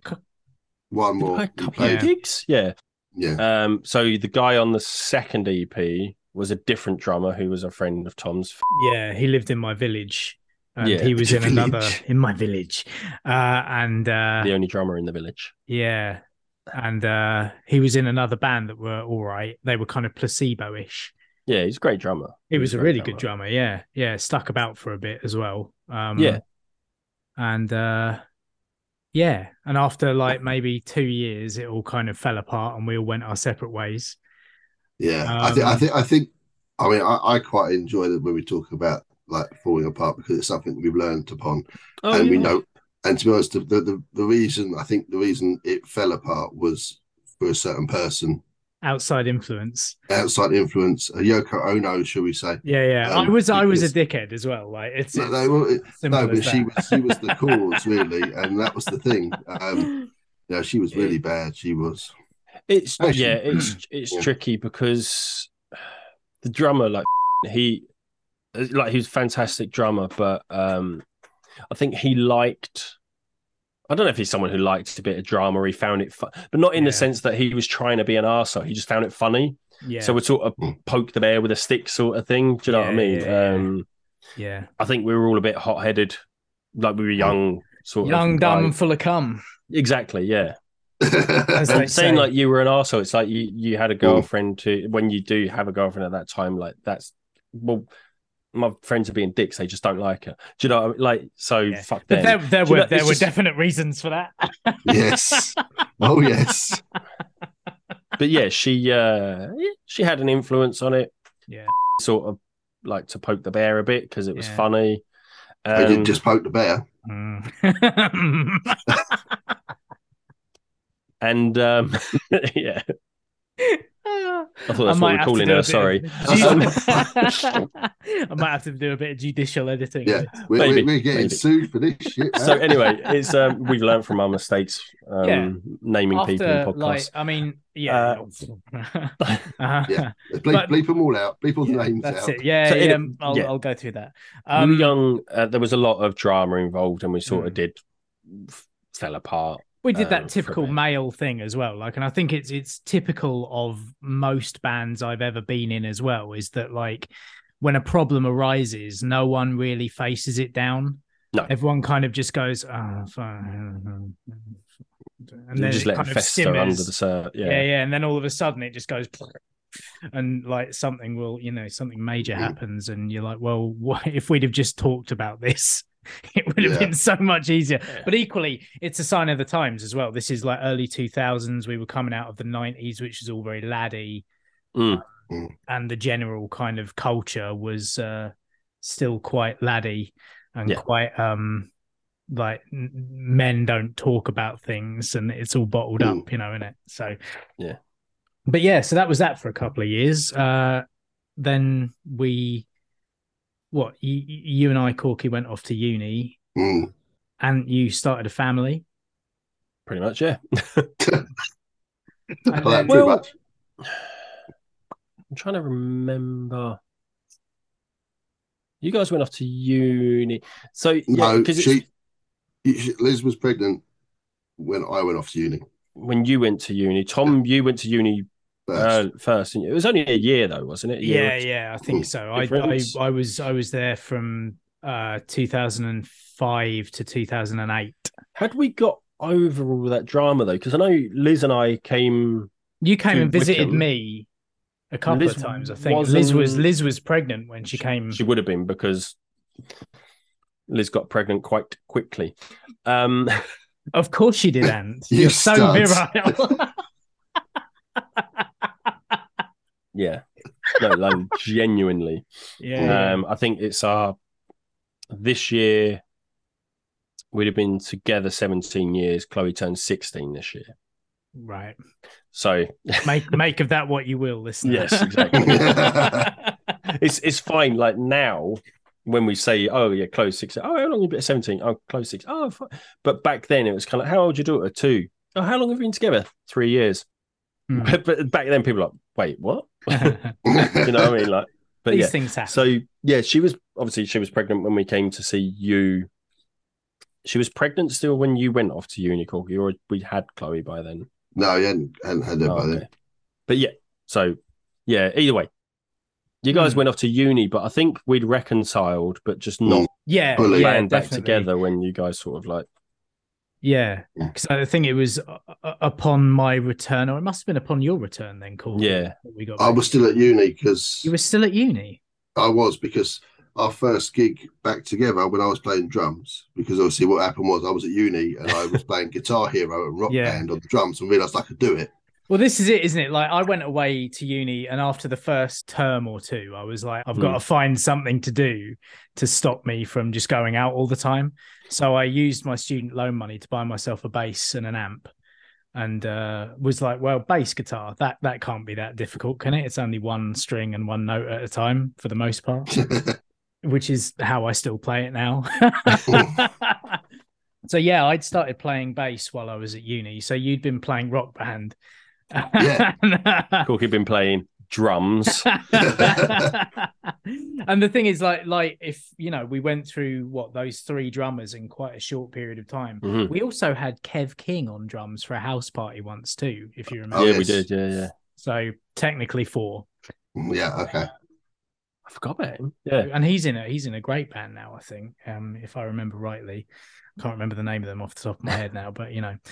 [SPEAKER 3] one more.
[SPEAKER 2] A couple of gigs. Yeah.
[SPEAKER 3] Yeah.
[SPEAKER 2] So the guy on the second EP was a different drummer who was a friend of Tom's.
[SPEAKER 1] Yeah, he lived in my village. And
[SPEAKER 2] Yeah.
[SPEAKER 1] he was in my village. And
[SPEAKER 2] the only drummer in the village.
[SPEAKER 1] Yeah. And he was in another band that were all right. They were kind of placebo-ish.
[SPEAKER 2] Yeah, he's a great drummer.
[SPEAKER 1] He was a really good drummer. Yeah. Yeah. Stuck about for a bit as well.
[SPEAKER 2] Yeah.
[SPEAKER 1] And yeah. And after like maybe 2 years, it all kind of fell apart and we all went our separate ways.
[SPEAKER 3] Yeah. I mean, I quite enjoy it when we talk about like falling apart, because it's something we've learned upon. We know. And to be honest, the reason it fell apart was for a certain person.
[SPEAKER 1] Outside influence,
[SPEAKER 3] Yoko Ono, shall we say?
[SPEAKER 1] Yeah. I was a dickhead as well. Like
[SPEAKER 3] but she was the cause, really, and that was the thing. She was really bad. She was.
[SPEAKER 2] It's tricky because the drummer, he was a fantastic drummer, but I think he liked. I don't know if he's someone who liked a bit of drama, or he found it fun, but not in the sense that he was trying to be an arsehole. He just found it funny. Yeah. So we sort of poke the bear with a stick sort of thing. Do you know what I mean?
[SPEAKER 1] Yeah.
[SPEAKER 2] I think we were all a bit hot-headed, like we were young,
[SPEAKER 1] young, dumb, and full of cum.
[SPEAKER 2] Exactly, yeah. And saying like you were an arsehole, it's like you had a girlfriend when you do have a girlfriend at that time, like that's, well, my friends are being dicks, they just don't like her. Do you know what I mean? Like, so fuck them.
[SPEAKER 1] But there were definite reasons for that.
[SPEAKER 3] Yes. Oh yes.
[SPEAKER 2] But yeah, she had an influence on it.
[SPEAKER 1] Yeah. Sort
[SPEAKER 2] of like to poke the bear a bit because it was funny.
[SPEAKER 3] They didn't just poke the bear.
[SPEAKER 2] And yeah. I thought that's what we're calling her. Sorry.
[SPEAKER 1] I might have to do a bit of judicial editing.
[SPEAKER 3] Yeah, we're getting sued for this shit.
[SPEAKER 2] So anyway, it's we've learned from our mistakes. Naming people in podcasts.
[SPEAKER 3] Bleep them all out. Bleep all the names
[SPEAKER 1] that's
[SPEAKER 3] out.
[SPEAKER 1] It. Yeah, I'll go through that.
[SPEAKER 2] We were young. There was a lot of drama involved, and we sort of fell apart.
[SPEAKER 1] We did that typical male thing as well. And I think it's typical of most bands I've ever been in as well, is that like when a problem arises, no one really faces it down.
[SPEAKER 2] No.
[SPEAKER 1] Everyone kind of just goes, oh, fine. And then
[SPEAKER 2] just let it fester under the surface.
[SPEAKER 1] Yeah. And then all of a sudden it just goes, and like something major happens. And you're like, well, what if we'd have just talked about this? It would have been so much easier. But equally, it's a sign of the times as well. This is like early 2000s. We were coming out of the 90s, which was all very laddie. And the general kind of culture was still quite laddie and quite like men don't talk about things and it's all bottled up, innit? So
[SPEAKER 2] yeah.
[SPEAKER 1] But so that was that for a couple of years. Then you and I, Corky, went off to uni and you started a family.
[SPEAKER 2] Pretty much, yeah.
[SPEAKER 3] I'm
[SPEAKER 2] trying to remember. You guys went off to uni. So, because
[SPEAKER 3] Liz was pregnant when I went off to uni.
[SPEAKER 2] When you went to uni. Tom, you went to uni First. It was only a year though, wasn't it?
[SPEAKER 1] Yeah, I think so. I was there from 2005 to 2008.
[SPEAKER 2] Had we got over all that drama though? Because I know Liz and I came.
[SPEAKER 1] You came
[SPEAKER 2] to
[SPEAKER 1] and visited
[SPEAKER 2] Wickham.
[SPEAKER 1] me a couple
[SPEAKER 2] Liz
[SPEAKER 1] of times. I think
[SPEAKER 2] wasn't-
[SPEAKER 1] Liz was pregnant when she came.
[SPEAKER 2] She would have been because Liz got pregnant quite quickly.
[SPEAKER 1] Of course she did, Ant.
[SPEAKER 3] You
[SPEAKER 1] You're so
[SPEAKER 3] studs.
[SPEAKER 1] virile.
[SPEAKER 2] Yeah, no, genuinely.
[SPEAKER 1] Yeah.
[SPEAKER 2] I think it's this year we'd have been together 17 years. Chloe turned 16 this year.
[SPEAKER 1] Right.
[SPEAKER 2] So
[SPEAKER 1] Make of that what you will, listener.
[SPEAKER 2] yes, exactly. It's fine. Like now, when we say, "Oh yeah, Chloe's 16," oh, how long have you been at 17? Oh, Chloe's 6. Oh, fine. But back then it was kind of, how old your daughter? 2. Oh, how long have you been together? 3 years.
[SPEAKER 1] Mm.
[SPEAKER 2] But back then people were like, wait, what? You know what I mean? Like, but
[SPEAKER 1] These
[SPEAKER 2] yeah.
[SPEAKER 1] things happen.
[SPEAKER 2] So yeah, she was pregnant when we came to see you. She was pregnant still when you went off to uni, Corky, or we had Chloe by then.
[SPEAKER 3] No, you hadn't had that by then.
[SPEAKER 2] But yeah, so yeah, either way, you guys went off to uni, but I think we'd reconciled, but just not
[SPEAKER 1] yeah,
[SPEAKER 3] fully
[SPEAKER 2] back
[SPEAKER 1] definitely.
[SPEAKER 2] together when you guys sort of like.
[SPEAKER 1] Yeah, because I think it was upon my return, or it must have been upon your return then, Corky.
[SPEAKER 2] Yeah.
[SPEAKER 1] We got
[SPEAKER 3] I
[SPEAKER 1] back.
[SPEAKER 3] was still at uni because
[SPEAKER 1] You were still at uni?
[SPEAKER 3] I was, because our first gig back together when I was playing drums, because obviously what happened was I was at uni and I was playing Guitar Hero and Rock
[SPEAKER 1] Yeah.
[SPEAKER 3] Band on the drums and realised I could do it.
[SPEAKER 1] Well, this is it, isn't it? Like, I went away to uni, and after the first term or two, I was like, I've got to find something to do to stop me from just going out all the time. So I used my student loan money to buy myself a bass and an amp, and was like, well, bass guitar, that can't be that difficult, can it? It's only one string and one note at a time for the most part, which is how I still play it now. So yeah, I'd started playing bass while I was at uni. So you'd been playing Rock Band.
[SPEAKER 3] Yeah.
[SPEAKER 2] Corky had been playing drums.
[SPEAKER 1] And the thing is, like if we went through those 3 drummers in quite a short period of time.
[SPEAKER 2] Mhm.
[SPEAKER 1] We also had Kev King on drums for a house party once too, if you remember.
[SPEAKER 3] Oh,
[SPEAKER 2] Yeah,
[SPEAKER 3] yes.
[SPEAKER 2] we did. Yeah.
[SPEAKER 1] So technically 4.
[SPEAKER 3] Yeah, okay.
[SPEAKER 2] I forgot about him. Yeah.
[SPEAKER 1] And he's in a great band now, I think, if I remember rightly. I can't remember the name of them off the top of my head now, but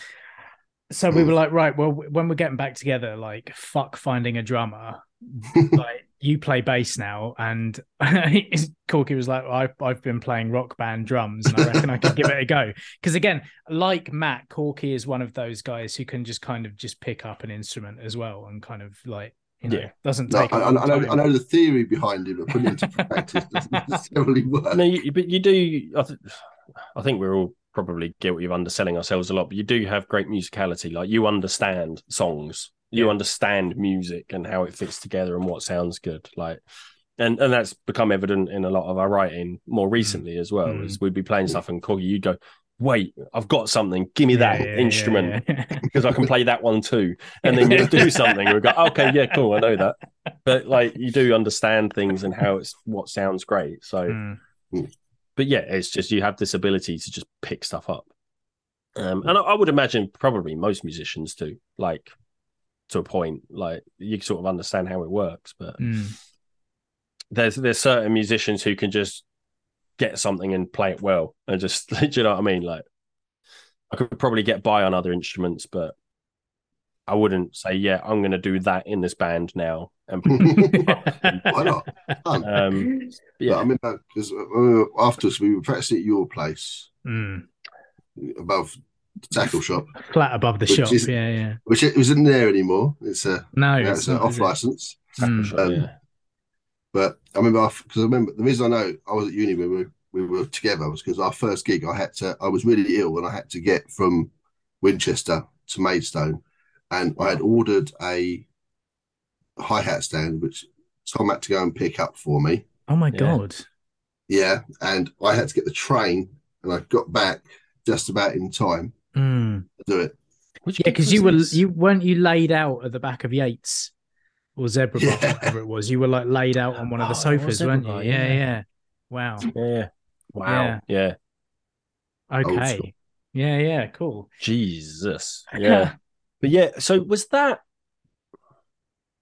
[SPEAKER 1] So we were like, right, well, when we're getting back together, like, fuck finding a drummer. Like, you play bass now. And Corky was like, well, I've been playing Rock Band drums, and I reckon I could give it a go. Because again, like Matt, Corky is one of those guys who can just kind of just pick up an instrument as well, and kind of like, doesn't
[SPEAKER 3] No,
[SPEAKER 1] take.
[SPEAKER 3] I know the theory behind it, but putting it into practice doesn't necessarily work.
[SPEAKER 2] No, but you do. I think we're all probably guilty of underselling ourselves a lot, but you do have great musicality. Like, you understand songs, you understand music and how it fits together and what sounds good. Like, and that's become evident in a lot of our writing more recently as well. As we'd be playing stuff and Corky, you'd go, "Wait, I've got something. Give me that instrument because I can play that one too." And then you do something. We go, "Okay, yeah, cool, I know that." But like, you do understand things and what sounds great. So. But yeah, it's just you have this ability to just pick stuff up. And I would imagine probably most musicians do, like, to a point, like, you sort of understand how it works. But there's certain musicians who can just get something and play it well. And just, do you know what I mean? Like, I could probably get by on other instruments, but I wouldn't say, yeah, I'm going to do that in this band now. And
[SPEAKER 3] Why not?
[SPEAKER 2] yeah,
[SPEAKER 3] I mean, because afterwards we were practicing at your place above the tackle shop,
[SPEAKER 1] flat above the shop.
[SPEAKER 3] Which it wasn't there anymore. It's it's
[SPEAKER 1] not,
[SPEAKER 3] off license.
[SPEAKER 2] Yeah.
[SPEAKER 3] But I remember the reason I know I was at uni when we were together was because our first gig I was really ill and I had to get from Winchester to Maidstone, and I had ordered a hi-hat stand which Tom had to go and pick up for me.
[SPEAKER 1] Oh my god.
[SPEAKER 3] Yeah, and I had to get the train, and I got back just about in time to do it.
[SPEAKER 1] Because you weren't laid out at the back of Yates or Zebra Bar, whatever it was. You were like laid out on one of the sofas, weren't you? Yeah. Wow.
[SPEAKER 2] Yeah. Wow. Yeah.
[SPEAKER 1] Okay. Yeah. Cool.
[SPEAKER 2] Jesus. Yeah. But yeah, so was that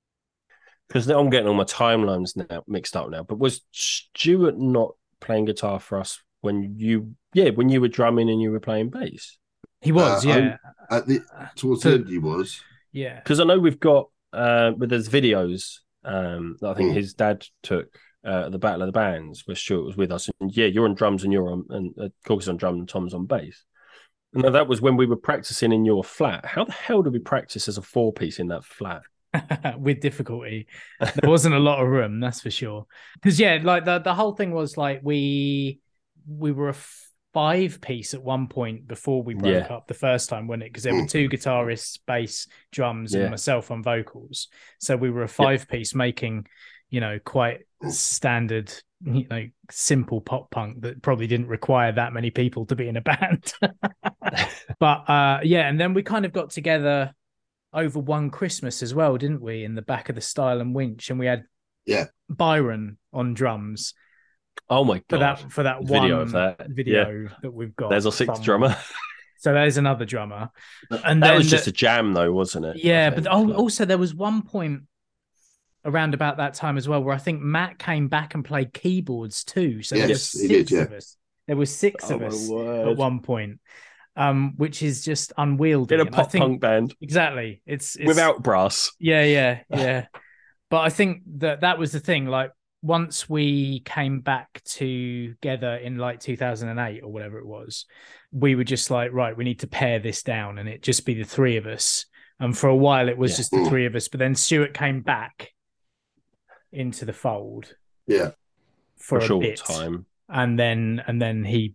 [SPEAKER 2] because I'm getting all my timelines now mixed up now. But was Stuart not playing guitar for us when you were drumming and you were playing bass?
[SPEAKER 1] He was, yeah.
[SPEAKER 3] Towards the end, he was.
[SPEAKER 1] Yeah.
[SPEAKER 2] Because I know we've got, but there's videos that I think his dad took at the Battle of the Bands where Stuart was with us. And yeah, you're on drums and you're on, and Corky's on drums and Tom's on bass. No, that was when we were practicing in your flat. How the hell did we practice as a 4-piece in that flat?
[SPEAKER 1] With difficulty. There wasn't a lot of room, that's for sure. Because yeah, like the whole thing was like we were a 5-piece at one point before we broke up the first time, wasn't it? Because there were 2 guitarists, bass, drums, and myself on vocals. So we were a 5-piece making, quite standard, simple pop punk that probably didn't require that many people to be in a band. But and then we kind of got together over one Christmas as well, didn't we? In the back of the Style and Winch, and we had Byron on drums.
[SPEAKER 2] Oh my god!
[SPEAKER 1] For that
[SPEAKER 2] video
[SPEAKER 1] one
[SPEAKER 2] of that
[SPEAKER 1] that we've got.
[SPEAKER 2] There's our 6th drummer.
[SPEAKER 1] So there's another drummer,
[SPEAKER 2] and that was just a jam, though, wasn't it?
[SPEAKER 1] Yeah, but also there was one point around about that time as well where I think Matt came back and played keyboards too. So there were 6 of us. There were 6 of us at one point. Which is just unwieldy.
[SPEAKER 2] In a punk band.
[SPEAKER 1] Exactly. It's
[SPEAKER 2] without brass.
[SPEAKER 1] Yeah. But I think that was the thing. Like once we came back together in like 2008 or whatever it was, we were just like, right, we need to pare this down and it just be the 3 of us. And for a while it was just the 3 of us. But then Stuart came back into the fold.
[SPEAKER 3] Yeah.
[SPEAKER 1] For a
[SPEAKER 2] short
[SPEAKER 1] bit.
[SPEAKER 2] time.
[SPEAKER 1] And then he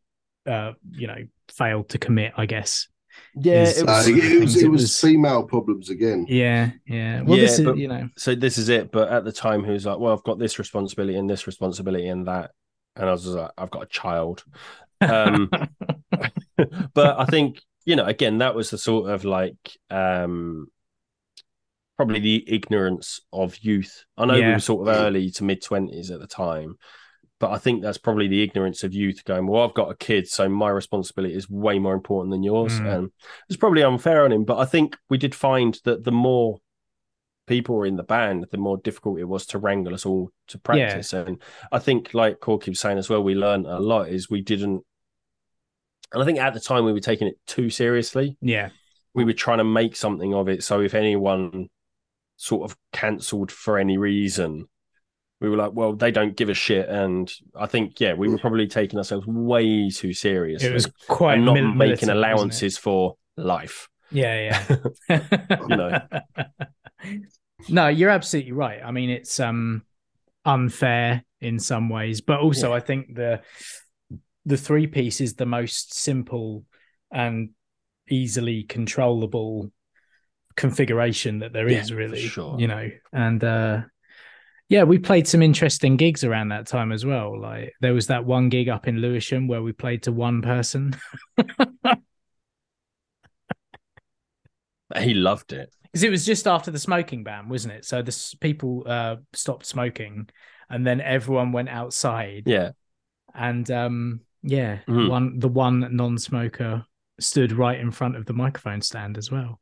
[SPEAKER 1] failed to commit, I guess.
[SPEAKER 3] Yeah, it was female problems again.
[SPEAKER 1] Yeah. Well, this is,
[SPEAKER 2] So this is it. But at the time, he was like, "Well, I've got this responsibility and this responsibility and that," and I was like, "I've got a child." But I think again, that was the sort of like probably the ignorance of youth. I know we were sort of early to mid-20s at the time. But I think that's probably the ignorance of youth going, well, I've got a kid, so my responsibility is way more important than yours. And it's probably unfair on him. But I think we did find that the more people were in the band, the more difficult it was to wrangle us all to practice. Yeah. And I think, like Corky was saying as well, we learned a lot is we didn't. And I think at the time we were taking it too seriously.
[SPEAKER 1] Yeah.
[SPEAKER 2] We were trying to make something of it. So if anyone sort of cancelled for any reason, we were like, well, they don't give a shit. And I think, we were probably taking ourselves way too seriously.
[SPEAKER 1] It was quite
[SPEAKER 2] and not making allowances for life.
[SPEAKER 1] Yeah. No, you're absolutely right. I mean, it's unfair in some ways, but also I think the 3-piece is the most simple and easily controllable configuration that there is, really.
[SPEAKER 2] For sure.
[SPEAKER 1] And we played some interesting gigs around that time as well. Like there was that one gig up in Lewisham where we played to one person.
[SPEAKER 2] He loved it.
[SPEAKER 1] Because it was just after the smoking ban, wasn't it? So the people stopped smoking and then everyone went outside.
[SPEAKER 2] Yeah.
[SPEAKER 1] And the one non-smoker stood right in front of the microphone stand as well.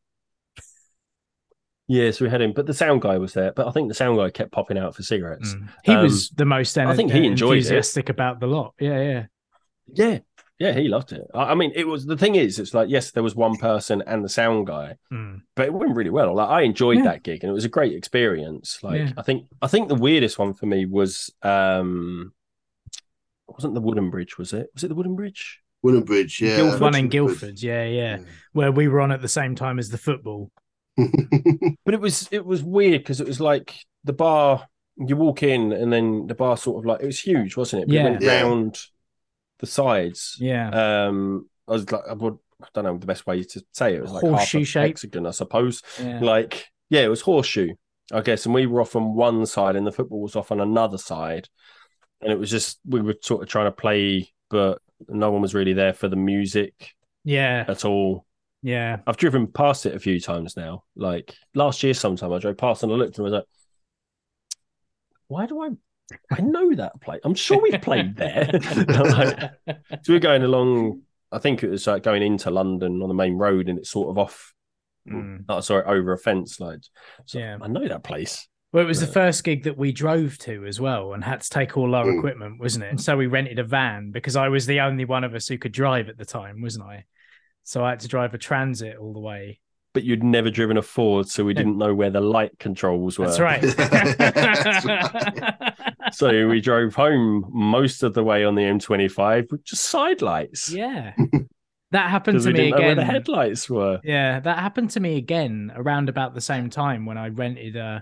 [SPEAKER 2] Yeah, so we had him, but the sound guy was there. But I think the sound guy kept popping out for cigarettes.
[SPEAKER 1] He was the most
[SPEAKER 2] I think he enjoyed
[SPEAKER 1] enthusiastic about the lot.
[SPEAKER 2] Yeah, he loved it. I mean, it was the thing is, it's like, yes, there was one person and the sound guy, but it went really well. Like I enjoyed that gig and it was a great experience. Like I think the weirdest one for me was wasn't the Wooden Bridge, was it? Was it the Wooden Bridge?
[SPEAKER 3] Wooden Bridge, yeah.
[SPEAKER 1] Guildford. One in Guildford, yeah. Where we were on at the same time as the football.
[SPEAKER 2] But it was weird because it was like the bar, you walk in and then the bar sort of like, it was huge, wasn't it? But it went round the sides.
[SPEAKER 1] Yeah.
[SPEAKER 2] I was like, I don't know the best way to say it. It was like
[SPEAKER 1] horseshoe shape,
[SPEAKER 2] hexagon, I suppose. Yeah. Like, it was horseshoe, I guess. And we were off on one side and the football was off on another side. And it was just, we were sort of trying to play, but no one was really there for the music at all.
[SPEAKER 1] Yeah.
[SPEAKER 2] I've driven past it a few times now. Like last year sometime I drove past and I looked and I was like, why do I know that place? I'm sure we've played there. So we're going along, I think it was like going into London on the main road and it's sort of off, over a fence. Like, so I know that place.
[SPEAKER 1] Well, it was the first gig that we drove to as well and had to take all our equipment, wasn't it? And so we rented a van because I was the only one of us who could drive at the time, wasn't I? So I had to drive a Transit all the way.
[SPEAKER 2] But you'd never driven a Ford, so we didn't know where the light controls were.
[SPEAKER 1] That's right.
[SPEAKER 3] That's right.
[SPEAKER 2] So we drove home most of the way on the M25 with just side lights.
[SPEAKER 1] Yeah. That happened
[SPEAKER 2] Because
[SPEAKER 1] to
[SPEAKER 2] we
[SPEAKER 1] me
[SPEAKER 2] didn't know where
[SPEAKER 1] again.
[SPEAKER 2] the headlights were.
[SPEAKER 1] Yeah, that happened to me again around about the same time when I rented a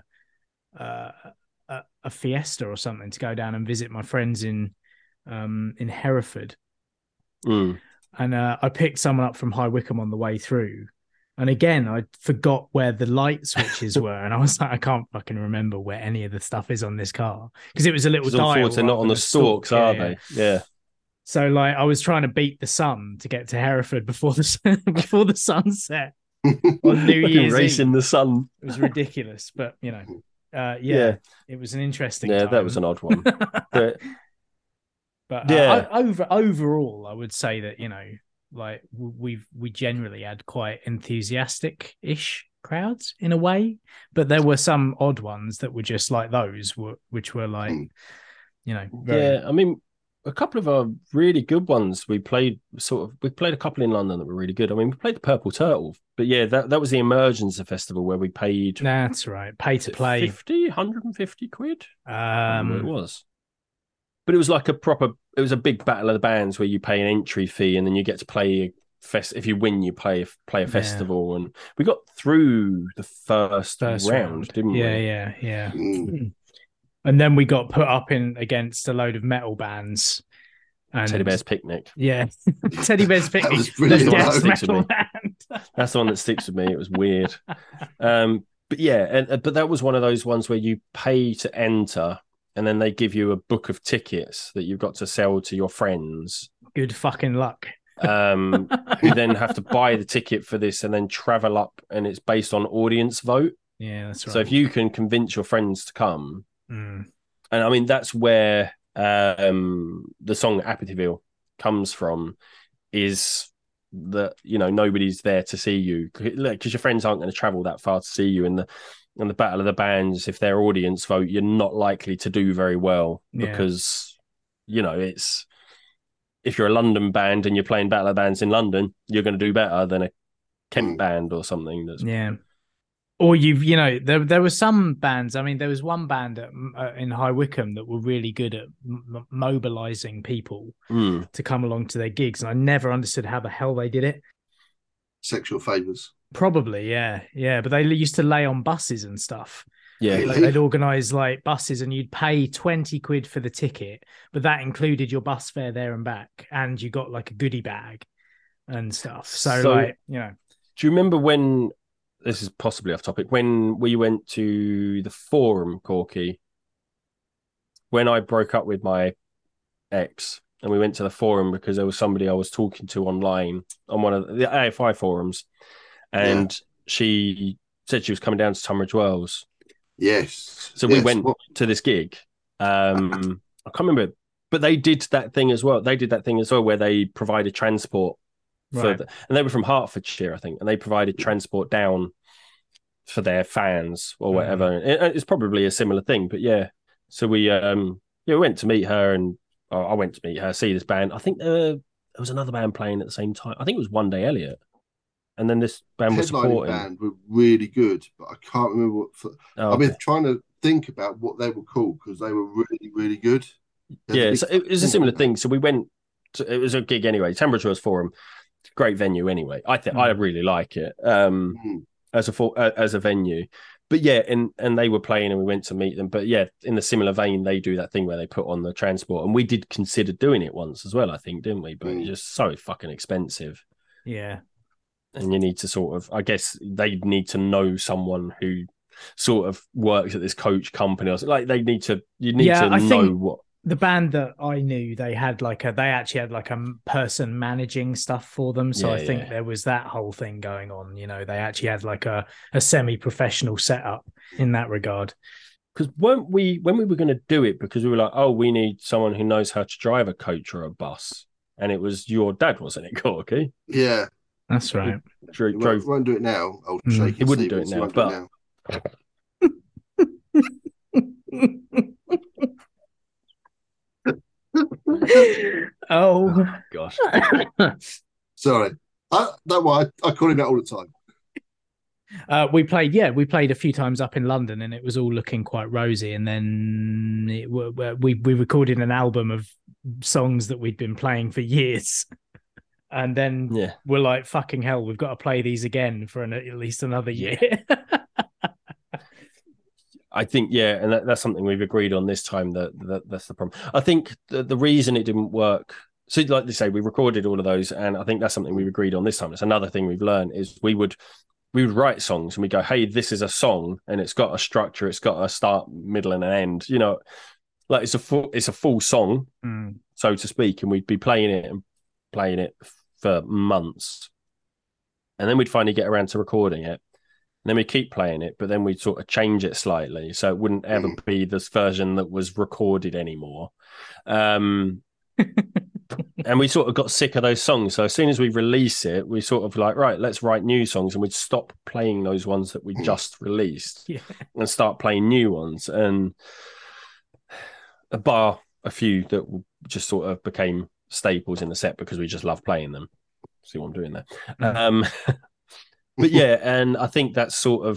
[SPEAKER 1] Fiesta or something to go down and visit my friends in Hereford.
[SPEAKER 2] Mm.
[SPEAKER 1] And I picked someone up from High Wycombe on the way through. And again, I forgot where the light switches were. And I was like, I can't fucking remember where any of the stuff is on this car. Because it was a little dial.
[SPEAKER 2] They're not on the stalks, are they? Yeah.
[SPEAKER 1] So like I was trying to beat the sun to get to Hereford before the sunset on New Year's
[SPEAKER 2] racing
[SPEAKER 1] Eve.
[SPEAKER 2] the sun.
[SPEAKER 1] It was ridiculous. But, you know, it was an interesting time.
[SPEAKER 2] That was an odd one.
[SPEAKER 1] But overall, I would say that, you know, like we generally had quite enthusiastic-ish crowds in a way, but there were some odd ones that were just like those, which were like, you know,
[SPEAKER 2] I mean, a couple of our really good ones we played a couple in London that were really good. I mean, we played the Purple Turtle, but yeah, that was the Emergency Festival where we paid.
[SPEAKER 1] That's right, pay to play
[SPEAKER 2] 150 quid.
[SPEAKER 1] It
[SPEAKER 2] was. But it was like it was a big battle of the bands where you pay an entry fee and then you get to play if you win, you play a festival. And we got through the first round, didn't we?
[SPEAKER 1] Yeah. And then we got put up in against a load of metal bands. And
[SPEAKER 2] Teddy Bear's Picnic.
[SPEAKER 1] Yeah. Teddy Bear's Picnic.
[SPEAKER 3] That was brilliant.
[SPEAKER 1] Death metal band.
[SPEAKER 2] That's the one that sticks with me. It was weird. But yeah, but that was one of those ones where you pay to enter. And then they give you a book of tickets that you've got to sell to your friends.
[SPEAKER 1] Good fucking luck.
[SPEAKER 2] Who then have to buy the ticket for this and then travel up, and it's based on audience vote.
[SPEAKER 1] Yeah, that's right.
[SPEAKER 2] So if you can convince your friends to come, and I mean that's where the song Amityville comes from, is that, you know, nobody's there to see you because your friends aren't going to travel that far to see you, and the Battle of the Bands, if their audience vote, you're not likely to do very well because, you know, it's if you're a London band and you're playing Battle of the Bands in London, you're going to do better than a Kent band or something.
[SPEAKER 1] Or you know, there were some bands. I mean, there was one band in High Wycombe that were really good at mobilizing people to come along to their gigs, and I never understood how the hell they did it.
[SPEAKER 3] Sexual favours.
[SPEAKER 1] Probably, yeah. But they used to lay on buses and stuff.
[SPEAKER 2] Yeah,
[SPEAKER 1] like they'd organise like buses, and you'd pay 20 quid for the ticket, but that included your bus fare there and back, and you got like a goodie bag and stuff. So like, you know.
[SPEAKER 2] Do you remember when? This is possibly off topic. When we went to the Forum, Corky, when I broke up with my ex, and we went to the Forum because there was somebody I was talking to online on one of the AFI forums. And she said she was coming down to Tunbridge Wells.
[SPEAKER 3] Yes.
[SPEAKER 2] So we went to this gig. I can't remember, but they did that thing as well. Where they provided transport and they were from Hertfordshire, I think, and they provided transport down for their fans or whatever. It's probably a similar thing, but yeah. So we went to meet her, and I went to meet her, see this band. I think there was another band playing at the same time. I think it was One Day Elliot. And then this band was supporting.
[SPEAKER 3] Band were really good, but I can't remember I've been trying to think about what they were called because they were really, really good.
[SPEAKER 2] So it was a similar thing. So we went to, it was a gig anyway. Tunbridge Wells Forum, great venue anyway. I think I really like it as a venue. But yeah, and they were playing, and we went to meet them. But yeah, in the similar vein, they do that thing where they put on the transport, and we did consider doing it once as well, I think, didn't we? But it's just so fucking expensive.
[SPEAKER 1] Yeah.
[SPEAKER 2] And you need to sort of, I guess they need to know someone who sort of works at this coach company or something. Like you need to know what.
[SPEAKER 1] The band that I knew, they actually had like a person managing stuff for them. So I think there was that whole thing going on. You know, they actually had like a semi-professional setup in that regard.
[SPEAKER 2] Because when we were going to do it, because we were like, oh, we need someone who knows how to drive a coach or a bus. And it was your dad, wasn't it, Corky?
[SPEAKER 3] Yeah.
[SPEAKER 1] That's right.
[SPEAKER 3] He won't do it now. I'll shake
[SPEAKER 2] He wouldn't do it now, but
[SPEAKER 1] Oh
[SPEAKER 2] gosh.
[SPEAKER 3] Sorry. Don't worry, I call him that all the time.
[SPEAKER 1] We played a few times up in London, and it was all looking quite rosy. And then we recorded an album of songs that we'd been playing for years, and then we're like, "Fucking hell, we've got to play these again for at least another year."
[SPEAKER 2] I think, and that's something we've agreed on this time. That's the problem. I think the reason it didn't work. So, like they say, we recorded all of those, and I think that's something we've agreed on this time. It's another thing we've learned is we would write songs and we go, hey, this is a song and it's got a structure, it's got a start, middle, and an end. You know, like it's a full song, so to speak, and we'd be playing it for months, and then we'd finally get around to recording it. And then we keep playing it, but then we'd sort of change it slightly so it wouldn't ever be this version that was recorded anymore. And we sort of got sick of those songs. So as soon as we release it, we sort of like, right, let's write new songs, and we'd stop playing those ones that we just released and start playing new ones. And bar a few that just sort of became staples in the set because we just love playing them. See what I'm doing there? But and I think that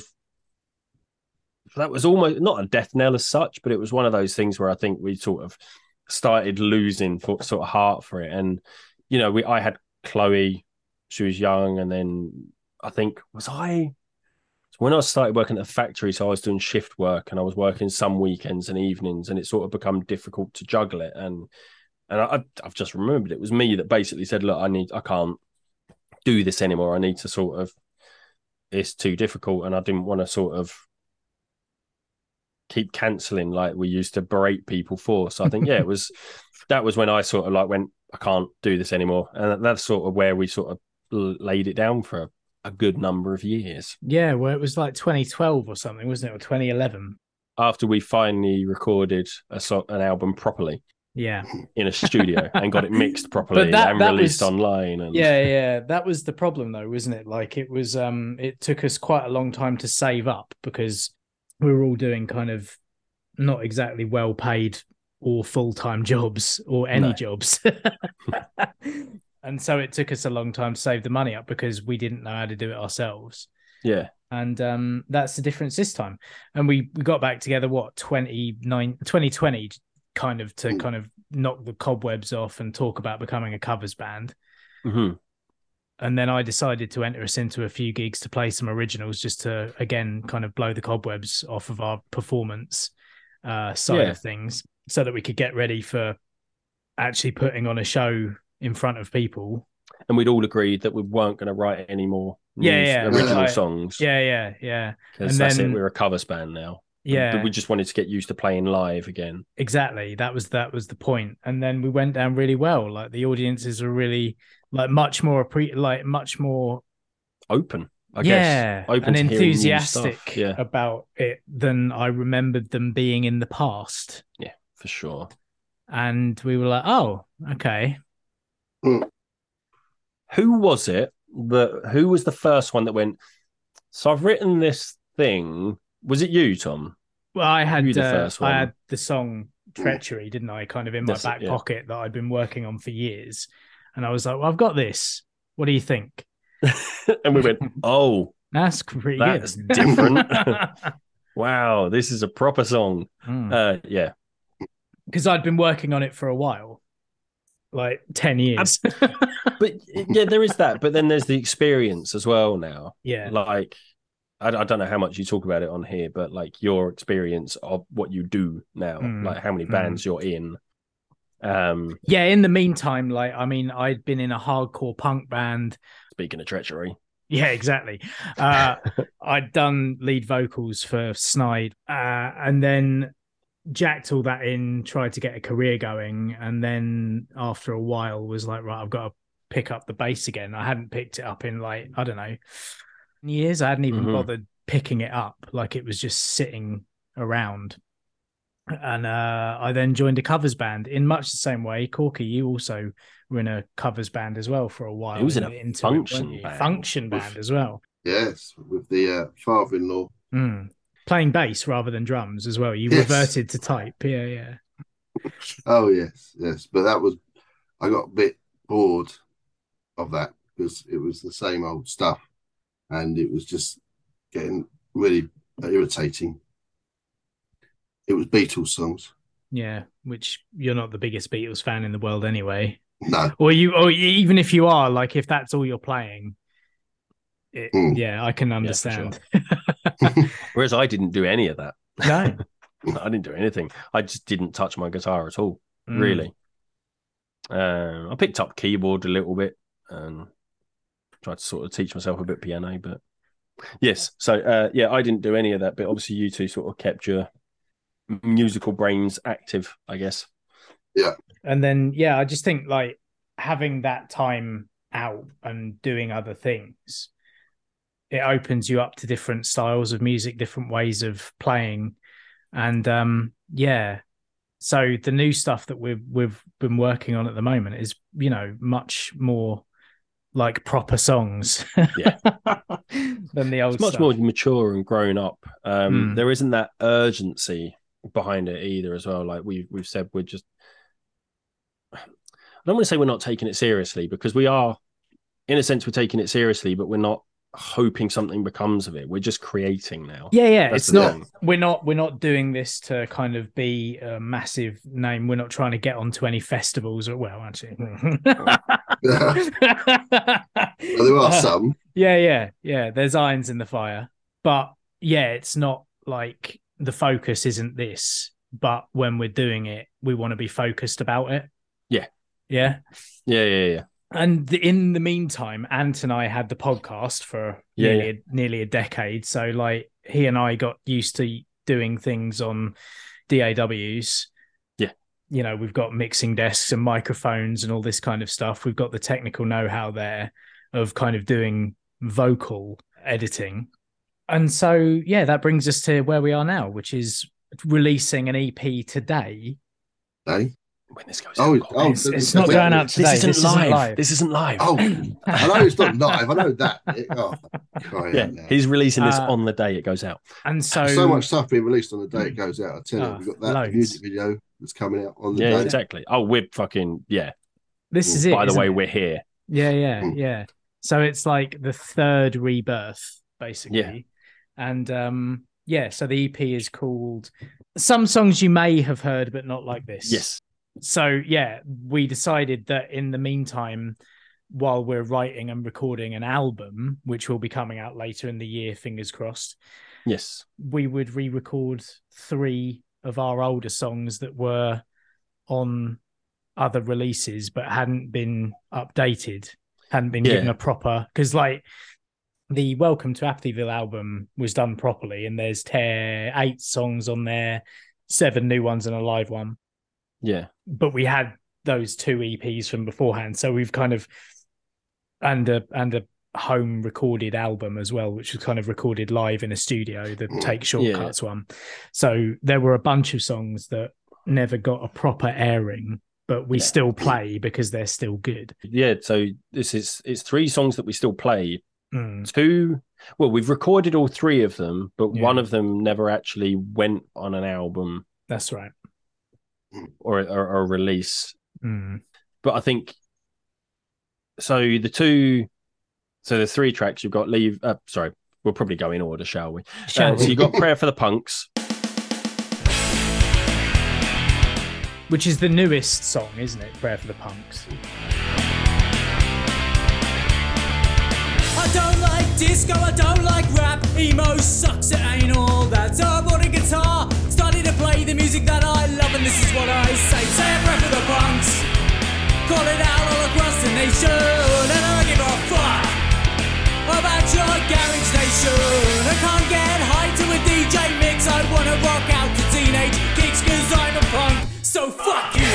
[SPEAKER 2] was almost not a death knell as such, but it was one of those things where I think we sort of started losing sort of heart for it. And you know, I had Chloe, she was young, and then I think when I started working at the factory, so I was doing shift work and I was working some weekends and evenings, and it sort of become difficult to juggle it. And I've just remembered it was me that basically said, look, I can't do this anymore. I need to sort of, it's too difficult, and I didn't want to sort of keep cancelling like we used to berate people for. So I think, that was when I sort of like went, I can't do this anymore. And that's sort of where we sort of laid it down for a good number of years.
[SPEAKER 1] Yeah, well, it was like 2012 or something, wasn't it? Or 2011.
[SPEAKER 2] After we finally recorded an album properly.
[SPEAKER 1] Yeah.
[SPEAKER 2] In a studio and got it mixed properly and released online. And...
[SPEAKER 1] Yeah. That was the problem though, wasn't it? Like it was, it took us quite a long time to save up because we were all doing kind of not exactly well paid or full-time jobs or any jobs. And so it took us a long time to save the money up because we didn't know how to do it ourselves.
[SPEAKER 2] Yeah.
[SPEAKER 1] And that's the difference this time. And we got back together, 2020, kind of knock the cobwebs off and talk about becoming a covers band.
[SPEAKER 2] Mm-hmm.
[SPEAKER 1] And then I decided to enter us into a few gigs to play some originals just to, again, kind of blow the cobwebs off of our performance side of things so that we could get ready for actually putting on a show in front of people.
[SPEAKER 2] And we'd all agreed that we weren't going to write any more original songs.
[SPEAKER 1] Yeah.
[SPEAKER 2] Because that's it. We're a covers band now.
[SPEAKER 1] Yeah.
[SPEAKER 2] But we just wanted to get used to playing live again.
[SPEAKER 1] Exactly. That was the point. And then we went down really well. Like the audiences were really like much more
[SPEAKER 2] open, I guess. Open
[SPEAKER 1] and enthusiastic about it than I remembered them being in the past.
[SPEAKER 2] Yeah, for sure.
[SPEAKER 1] And we were like, oh, okay.
[SPEAKER 2] Who was it who was the first one that went, so I've written this thing. Was it you, Tom?
[SPEAKER 1] Well, I had the song Treachery, didn't I? Kind of in my back pocket that I'd been working on for years. And I was like, well, I've got this. What do you think?
[SPEAKER 2] And we went, oh,
[SPEAKER 1] that's pretty good.
[SPEAKER 2] That's different. Wow, this is a proper song. Yeah.
[SPEAKER 1] Because I'd been working on it for a while, like 10 years.
[SPEAKER 2] But yeah, there is that. But then there's the experience as well now.
[SPEAKER 1] Yeah.
[SPEAKER 2] Like, I don't know how much you talk about it on here, but like your experience of what you do now, like how many bands you're in.
[SPEAKER 1] In the meantime, like, I mean, I'd been in a hardcore punk band.
[SPEAKER 2] Speaking of Treachery.
[SPEAKER 1] Yeah, exactly. I'd done lead vocals for Snide, and then jacked all that in, tried to get a career going. And then after a while was like, right, I've got to pick up the bass again. I hadn't picked it up in like, I don't know, years. I hadn't even bothered picking it up. Like it was just sitting around. And I then joined a covers band in much the same way. Corky, you also were in a covers band as well for a while.
[SPEAKER 2] It was in a function band.
[SPEAKER 1] Function band as well.
[SPEAKER 3] Yes, with the father-in-law.
[SPEAKER 1] playing bass rather than drums as well. You reverted to type. Yeah.
[SPEAKER 3] Oh yes. But I got a bit bored of that because it was the same old stuff, and it was just getting really irritating. It was Beatles songs.
[SPEAKER 1] Yeah, which you're not the biggest Beatles fan in the world anyway.
[SPEAKER 3] No.
[SPEAKER 1] Or even if you are, like, if that's all you're playing, yeah, I can understand.
[SPEAKER 2] Yeah, sure. Whereas I didn't do any of that.
[SPEAKER 1] No.
[SPEAKER 2] I didn't do anything. I just didn't touch my guitar at all, really. I picked up keyboard a little bit and tried to sort of teach myself a bit of piano, but yes. So, I didn't do any of that, but obviously you two sort of kept your musical brains active, I guess.
[SPEAKER 3] Yeah.
[SPEAKER 1] And then, I just think like having that time out and doing other things, it opens you up to different styles of music, different ways of playing. And so the new stuff that we've been working on at the moment is, much more like proper songs than the old
[SPEAKER 2] it's much
[SPEAKER 1] stuff.
[SPEAKER 2] more mature and grown up. There isn't that urgency behind it either as well. Like we've said, we're just, I don't want to say we're not taking it seriously, because we are, in a sense, we're taking it seriously, but we're not hoping something becomes of it. We're just creating now.
[SPEAKER 1] It's not thing. we're not doing this to kind of be a massive name. We're not trying to get onto any festivals or, well, actually
[SPEAKER 3] Well, there are some.
[SPEAKER 1] There's irons in the fire, but it's not like the focus isn't this, but when we're doing it, we want to be focused about it. Yeah. And in the meantime, Ant and I had the podcast for nearly a decade. So like he and I got used to doing things on DAWs. Yeah. We've got mixing desks and microphones and all this kind of stuff. We've got the technical know-how there of kind of doing vocal editing. And so, that brings us to where we are now, which is releasing an EP today.
[SPEAKER 3] Hey?
[SPEAKER 2] When this goes out.
[SPEAKER 1] It's not going out today.
[SPEAKER 2] This isn't live. This isn't live.
[SPEAKER 3] Oh, I know it's not live. I know that.
[SPEAKER 2] He's releasing this on the day it goes out.
[SPEAKER 1] And so
[SPEAKER 3] much stuff being released on the day it goes out. I tell you, we've got that music video that's coming out on the day.
[SPEAKER 2] Yeah, exactly. Oh, we're fucking,
[SPEAKER 1] This is it.
[SPEAKER 2] By the way, we're here.
[SPEAKER 1] Yeah. So it's like the third rebirth, basically. Yeah. And so the EP is called Some Songs You May Have Heard, but Not Like This.
[SPEAKER 2] Yes.
[SPEAKER 1] So, we decided that in the meantime, while we're writing and recording an album, which will be coming out later in the year, fingers crossed.
[SPEAKER 2] Yes.
[SPEAKER 1] We would re-record 3 of our older songs that were on other releases, but hadn't been updated, hadn't been given a proper... Because, like, the Welcome to Apathyville album was done properly, and there's 8 songs on there, 7 new ones and a live one.
[SPEAKER 2] Yeah.
[SPEAKER 1] But we had those 2 EPs from beforehand. So we've kind of, and a home recorded album as well, which was kind of recorded live in a studio, the Take Shortcuts one. So there were a bunch of songs that never got a proper airing, but we still play because they're still good.
[SPEAKER 2] Yeah. So it's 3 songs that we still play. 2, well, we've recorded all 3 of them, but one of them never actually went on an album.
[SPEAKER 1] That's right.
[SPEAKER 2] Or a release. But I think so the 3 tracks you've got we'll probably go in order, shall we? So you've got Prayer for the Punks,
[SPEAKER 1] which is the newest song, isn't it? Prayer for the Punks.
[SPEAKER 4] I don't like disco, I don't like rap. Emo sucks, it ain't all that. So I bought a guitar, started to play the music that I love, and this is what I say. Say a prayer for the punks, call it out all across the nation, and I don't give a fuck about your garage station. I can't get high to a DJ mix, I wanna rock out to teenage kicks, cause I'm a punk, so fuck you.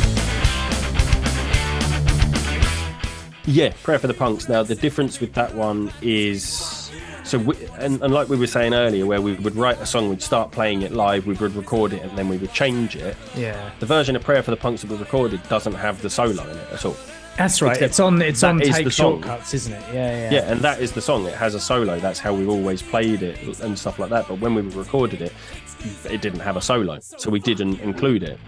[SPEAKER 2] Yeah, Prayer for the Punks. Now, the difference with that one is... and like we were saying earlier, where we would write a song, we'd start playing it live, we would record it, and then we would change it.
[SPEAKER 1] Yeah.
[SPEAKER 2] The version of Prayer for the Punks that we recorded doesn't have the solo in it at all.
[SPEAKER 1] That's right.
[SPEAKER 2] Except
[SPEAKER 1] It's on
[SPEAKER 2] that is
[SPEAKER 1] Take
[SPEAKER 2] the song.
[SPEAKER 1] Shortcuts, isn't it? Yeah.
[SPEAKER 2] Yeah, and that is the song. It has a solo. That's how we've always played it and stuff like that. But when we recorded it, it didn't have a solo, so we didn't include it.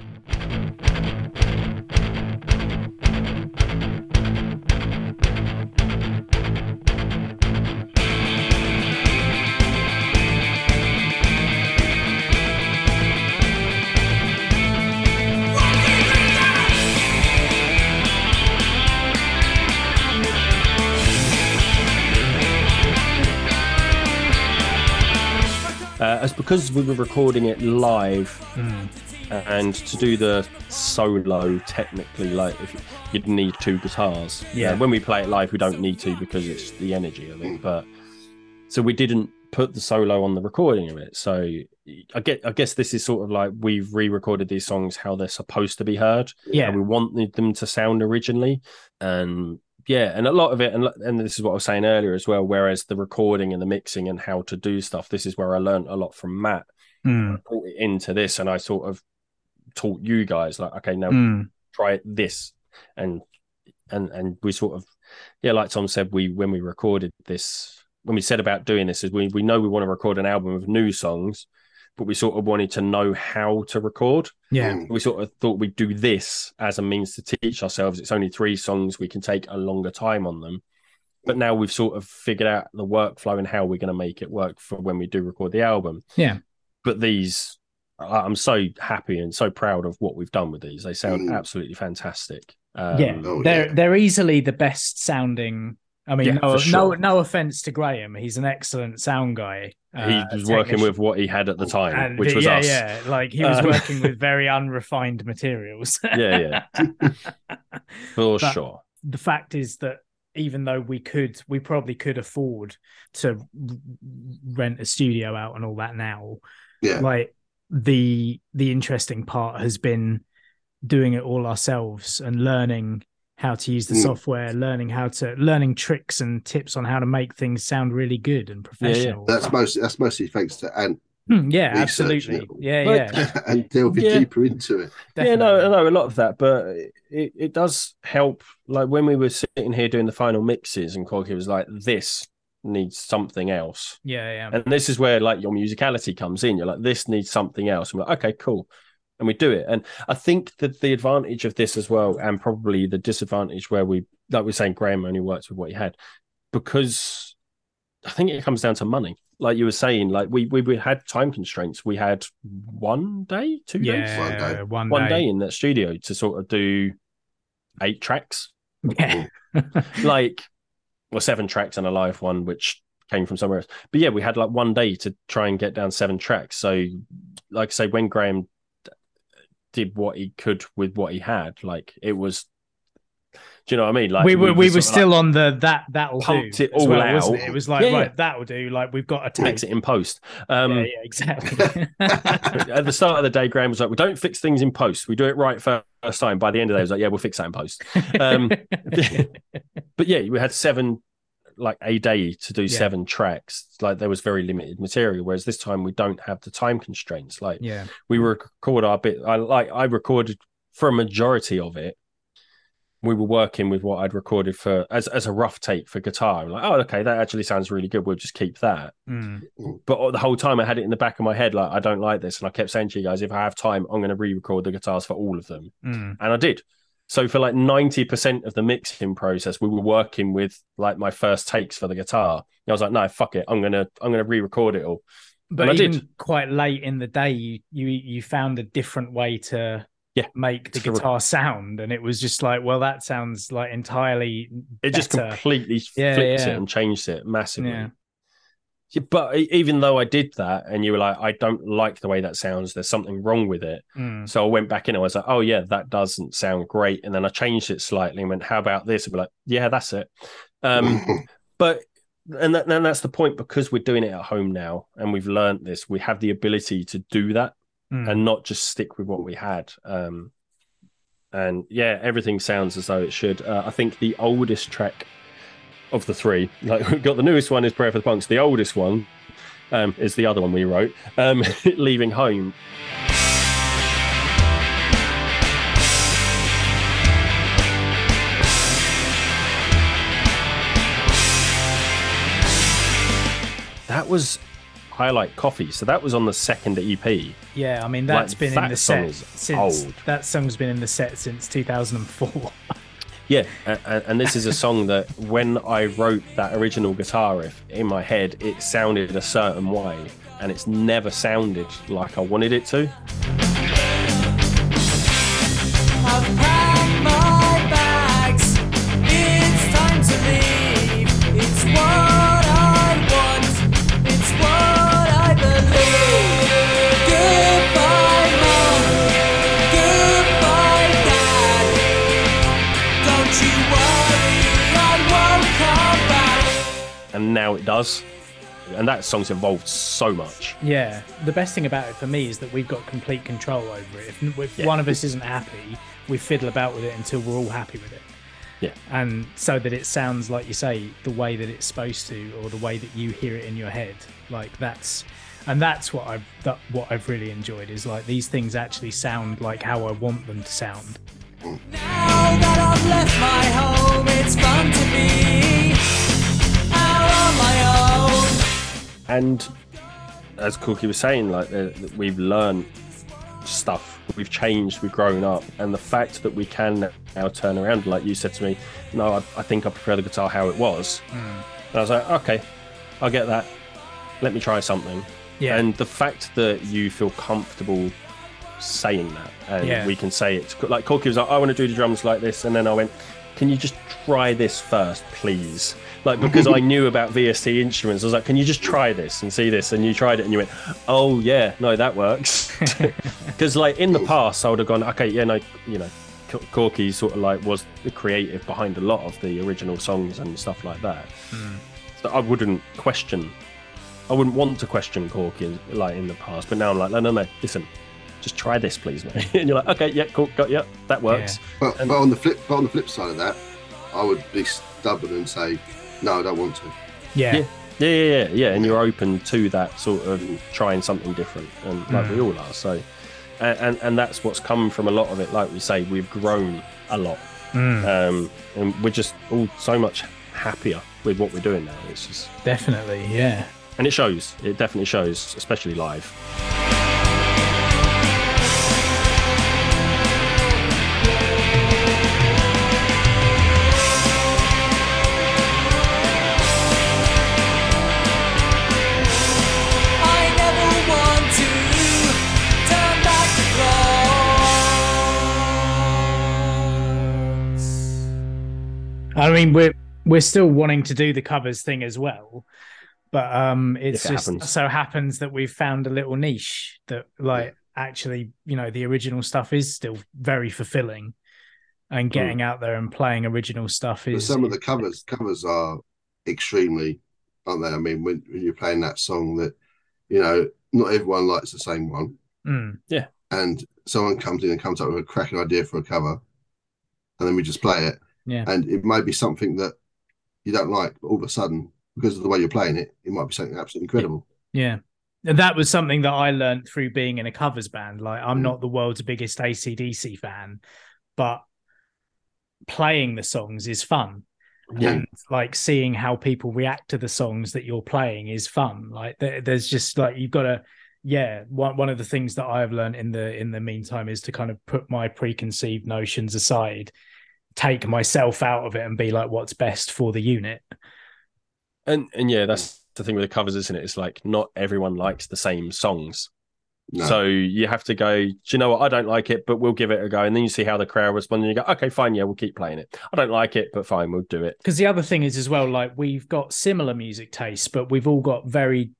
[SPEAKER 2] It's because we were recording it live, and to do the solo, technically, like you'd need two guitars.
[SPEAKER 1] Yeah.
[SPEAKER 2] When we play it live, we don't need to because it's the energy of it. But so we didn't put the solo on the recording of it. So I guess this is sort of like we've re-recorded these songs how they're supposed to be heard.
[SPEAKER 1] Yeah.
[SPEAKER 2] And we wanted them to sound originally, and yeah, and a lot of it, and this is what I was saying earlier as well, whereas the recording and the mixing and how to do stuff, this is where I learned a lot from Matt. I brought it into this, and I sort of taught you guys, like, okay, now try this. And we sort of, yeah, like Tom said, when we recorded this, when we said about doing this, is we know we want to record an album of new songs, but we sort of wanted to know how to record.
[SPEAKER 1] Yeah.
[SPEAKER 2] We sort of thought we'd do this as a means to teach ourselves. It's only 3 songs. We can take a longer time on them. But now we've sort of figured out the workflow and how we're going to make it work for when we do record the album.
[SPEAKER 1] Yeah.
[SPEAKER 2] But these, I'm so happy and so proud of what we've done with these. They sound absolutely fantastic.
[SPEAKER 1] They're easily the best sounding. I mean, no offense to Graham. He's an excellent sound guy.
[SPEAKER 2] He was working with what he had at the time, which was us.
[SPEAKER 1] Yeah, like he was working with very unrefined materials.
[SPEAKER 2] Yeah. For sure.
[SPEAKER 1] The fact is that even though we probably could afford to rent a studio out and all that now, like the interesting part has been doing it all ourselves and learning how to use the software, learning tricks and tips on how to make things sound really good and professional.
[SPEAKER 3] That's mostly thanks to Ant.
[SPEAKER 1] Yeah, absolutely.
[SPEAKER 3] And delving deeper into it.
[SPEAKER 2] Definitely. Yeah, no, a lot of that, but it does help. Like when we were sitting here doing the final mixes, and Corky was like, "This needs something else."
[SPEAKER 1] Yeah.
[SPEAKER 2] And this is where like your musicality comes in. You're like, "This needs something else." I'm like, "Okay, cool." And we do it. And I think that the advantage of this as well, and probably the disadvantage where like we're saying, Graham only works with what he had, because I think it comes down to money. Like you were saying, like we had time constraints. We had 1 day, 2 days?
[SPEAKER 1] Yeah, one
[SPEAKER 2] day in that studio to sort of do 8 tracks.
[SPEAKER 1] Yeah.
[SPEAKER 2] 7 tracks and a live one, which came from somewhere else. But yeah, we had like 1 day to try and get down 7 tracks. So like I say, when Graham did what he could with what he had, like it was, do you know what I mean? Like
[SPEAKER 1] we were still on that'll
[SPEAKER 2] pumped
[SPEAKER 1] do
[SPEAKER 2] it all
[SPEAKER 1] well,
[SPEAKER 2] out.
[SPEAKER 1] wasn't it? It was like right, that'll do. Like we've got to take
[SPEAKER 2] fix it in post.
[SPEAKER 1] Exactly.
[SPEAKER 2] At the start of the day, Graham was like, "We don't fix things in post. We do it right first time." By the end of the day, I was like, "Yeah, we'll fix that in post." But yeah, we had 7, like a day to do 7 tracks. Like there was very limited material, whereas this time we don't have the time constraints. Like we record our bit. I recorded for a majority of it. We were working with what I'd recorded for as a rough take for guitar. I'm like, oh, okay, that actually sounds really good. We'll just keep that. But the whole time I had it in the back of my head, like, I don't like this. And I kept saying to you guys, if I have time, I'm going to re-record the guitars for all of them. And I did. So for like 90% of the mixing process, we were working with like my first takes for the guitar. And I was like, no, fuck it. I'm gonna re-record it all.
[SPEAKER 1] But even quite late in the day, you found a different way to make the guitar sound, and it was just like, well, that sounds like entirely
[SPEAKER 2] it just
[SPEAKER 1] better.
[SPEAKER 2] Completely flips it and changed it massively. But even though I did that and you were like, I don't like the way that sounds, there's something wrong with it. So I went back in and I was like, oh yeah, that doesn't sound great. And then I changed it slightly and went, how about this? And we're like, yeah, that's it. But that's the point, because we're doing it at home now and we've learned this, we have the ability to do that and not just stick with what we had. And yeah, everything sounds as though it should. I think the oldest track of the 3, like we've got the newest one is Prayer for the Punks. The oldest one is the other one we wrote, Leaving Home. was I Like Coffee. So that was on the second EP.
[SPEAKER 1] Yeah, I mean, that's been in the set since
[SPEAKER 2] old.
[SPEAKER 1] That song's been in the set since 2004.
[SPEAKER 2] Yeah, and this is a song that when I wrote that original guitar riff in my head, it sounded a certain way, and it's never sounded like I wanted it to.
[SPEAKER 4] I've packed my bags. It's time to leave. It's what I want. It's what I believe. Goodbye, Mom. Goodbye, Dad. Don't you worry, I won't come back.
[SPEAKER 2] And now it does. And that song's evolved so much.
[SPEAKER 1] Yeah, the best thing about it for me is that we've got complete control over it. If one of us isn't happy, we fiddle about with it until we're all happy with it.
[SPEAKER 2] Yeah.
[SPEAKER 1] And so that it sounds, like you say, the way that it's supposed to, or the way that you hear it in your head. Like that's what I've really enjoyed, is like these things actually sound like how I want them to sound.
[SPEAKER 4] Now that I've left my home, it's fun to be out on my own.
[SPEAKER 2] And as Corky was saying, like we've learned stuff, we've changed, we've grown up, and the fact that we can now turn around, like you said to me, no, I think I prefer the guitar how it was. And I was like, okay, I'll get that. Let me try something.
[SPEAKER 1] Yeah.
[SPEAKER 2] And the fact that you feel comfortable saying that, and we can say it, like Corky was like, I want to do the drums like this, and then I went, can you just try this first, please? Like, because I knew about VST instruments, I was like, can you just try this and see this? And you tried it and you went, oh yeah, no, that works. Because like in the past, I would have gone, okay, yeah, no, you know, Corky sort of like was the creative behind a lot of the original songs and stuff like that. So I wouldn't want to question Corky like in the past, but now I'm like, no, listen, just try this, please, mate. And you're like, okay, yeah, cool, that works.
[SPEAKER 3] Yeah. But on the flip side of that, I would be stubborn and say, no, I don't want to.
[SPEAKER 1] Yeah.
[SPEAKER 2] And you're open to that sort of trying something different, and like we all are. So, and that's what's come from a lot of it. Like we say, we've grown a lot, and we're just all so much happier with what we're doing now. It's just
[SPEAKER 1] Definitely, yeah.
[SPEAKER 2] And it shows. It definitely shows, especially live.
[SPEAKER 1] I mean, we're still wanting to do the covers thing as well, but it's just so happens that we've found a little niche that, like, actually, you know, the original stuff is still very fulfilling, and getting out there and playing original stuff is.
[SPEAKER 3] But some of the covers are extremely, aren't they? I mean, when you're playing that song, that, you know, not everyone likes the same one.
[SPEAKER 2] Yeah,
[SPEAKER 3] and someone comes in and comes up with a cracking idea for a cover, and then we just play it.
[SPEAKER 1] Yeah.
[SPEAKER 3] And it might be something that you don't like, but all of a sudden, because of the way you're playing it, it might be something absolutely incredible.
[SPEAKER 1] Yeah. And that was something that I learned through being in a covers band. Like, I'm not the world's biggest AC/DC fan, but playing the songs is fun.
[SPEAKER 2] Yeah.
[SPEAKER 1] And like seeing how people react to the songs that you're playing is fun. Like there's just like, you've got to, one of the things that I've learned in the meantime is to kind of put my preconceived notions aside, take myself out of it, and be like, what's best for the unit.
[SPEAKER 2] And yeah, that's the thing with the covers, isn't it? It's like not everyone likes the same songs. No. So you have to go, do you know what? I don't like it, but we'll give it a go. And then you see how the crowd responds, and you go, okay, fine, yeah, we'll keep playing it. I don't like it, but fine, we'll do it.
[SPEAKER 1] Because the other thing is as well, like, we've got similar music tastes, but we've all got we're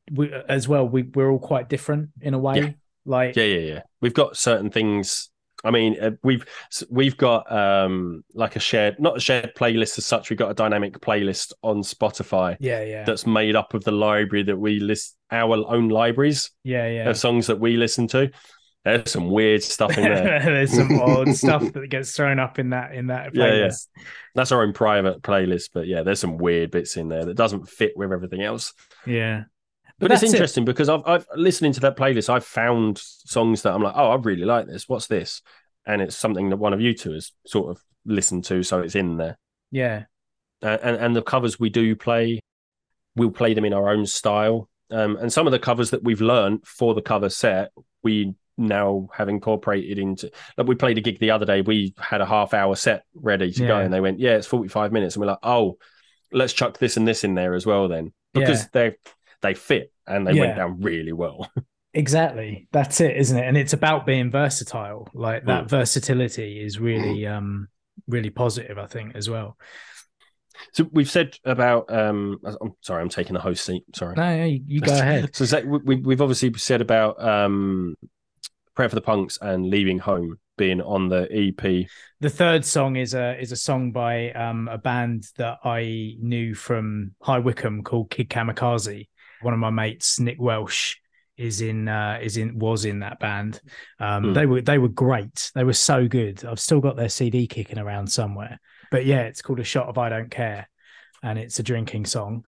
[SPEAKER 1] all quite different in a way.
[SPEAKER 2] Yeah.
[SPEAKER 1] Like,
[SPEAKER 2] yeah. We've got certain things. I mean, we've got like not a shared playlist as such. We've got a dynamic playlist on Spotify.
[SPEAKER 1] Yeah.
[SPEAKER 2] That's made up of the library that we list, our own libraries.
[SPEAKER 1] Yeah.
[SPEAKER 2] Of songs that we listen to. There's some weird stuff in there.
[SPEAKER 1] There's some odd stuff that gets thrown up in that playlist.
[SPEAKER 2] Yeah. That's our own private playlist, but yeah, there's some weird bits in there that doesn't fit with everything else.
[SPEAKER 1] Yeah.
[SPEAKER 2] But it's interesting because I've listening to that playlist, I've found songs that I'm like, oh, I really like this. What's this? And it's something that one of you two has sort of listened to, so it's in there.
[SPEAKER 1] Yeah.
[SPEAKER 2] And the covers we do play, we'll play them in our own style. And some of the covers that we've learned for the cover set, we now have incorporated into. Like we played a gig the other day. We had a half-hour set ready to go, and they went, "Yeah, it's 45 minutes," and we're like, "Oh, let's chuck this and this in there as well then," because they fit and they went down really well.
[SPEAKER 1] Exactly. That's it, isn't it? And it's about being versatile. Like that versatility is really, really positive, I think, as well.
[SPEAKER 2] So we've said about, I'm sorry, I'm taking the host seat. Sorry.
[SPEAKER 1] No, you go ahead.
[SPEAKER 2] So Zach, we've obviously said about Prayer for the Punks and Leaving Home being on the EP.
[SPEAKER 1] The third song is a song by a band that I knew from High Wycombe called Kid Kamikaze. One of my mates, Nick Welsh, was in that band. They were great. They were so good. I've still got their CD kicking around somewhere. But yeah, it's called A Shot of I Don't Care, and it's a drinking song.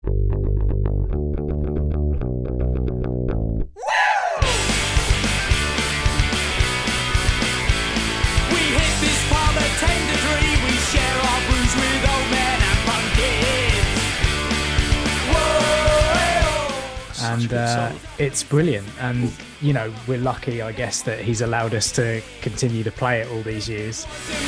[SPEAKER 1] And it's brilliant. And, you know, we're lucky, I guess, that he's allowed us to continue to play it all these years.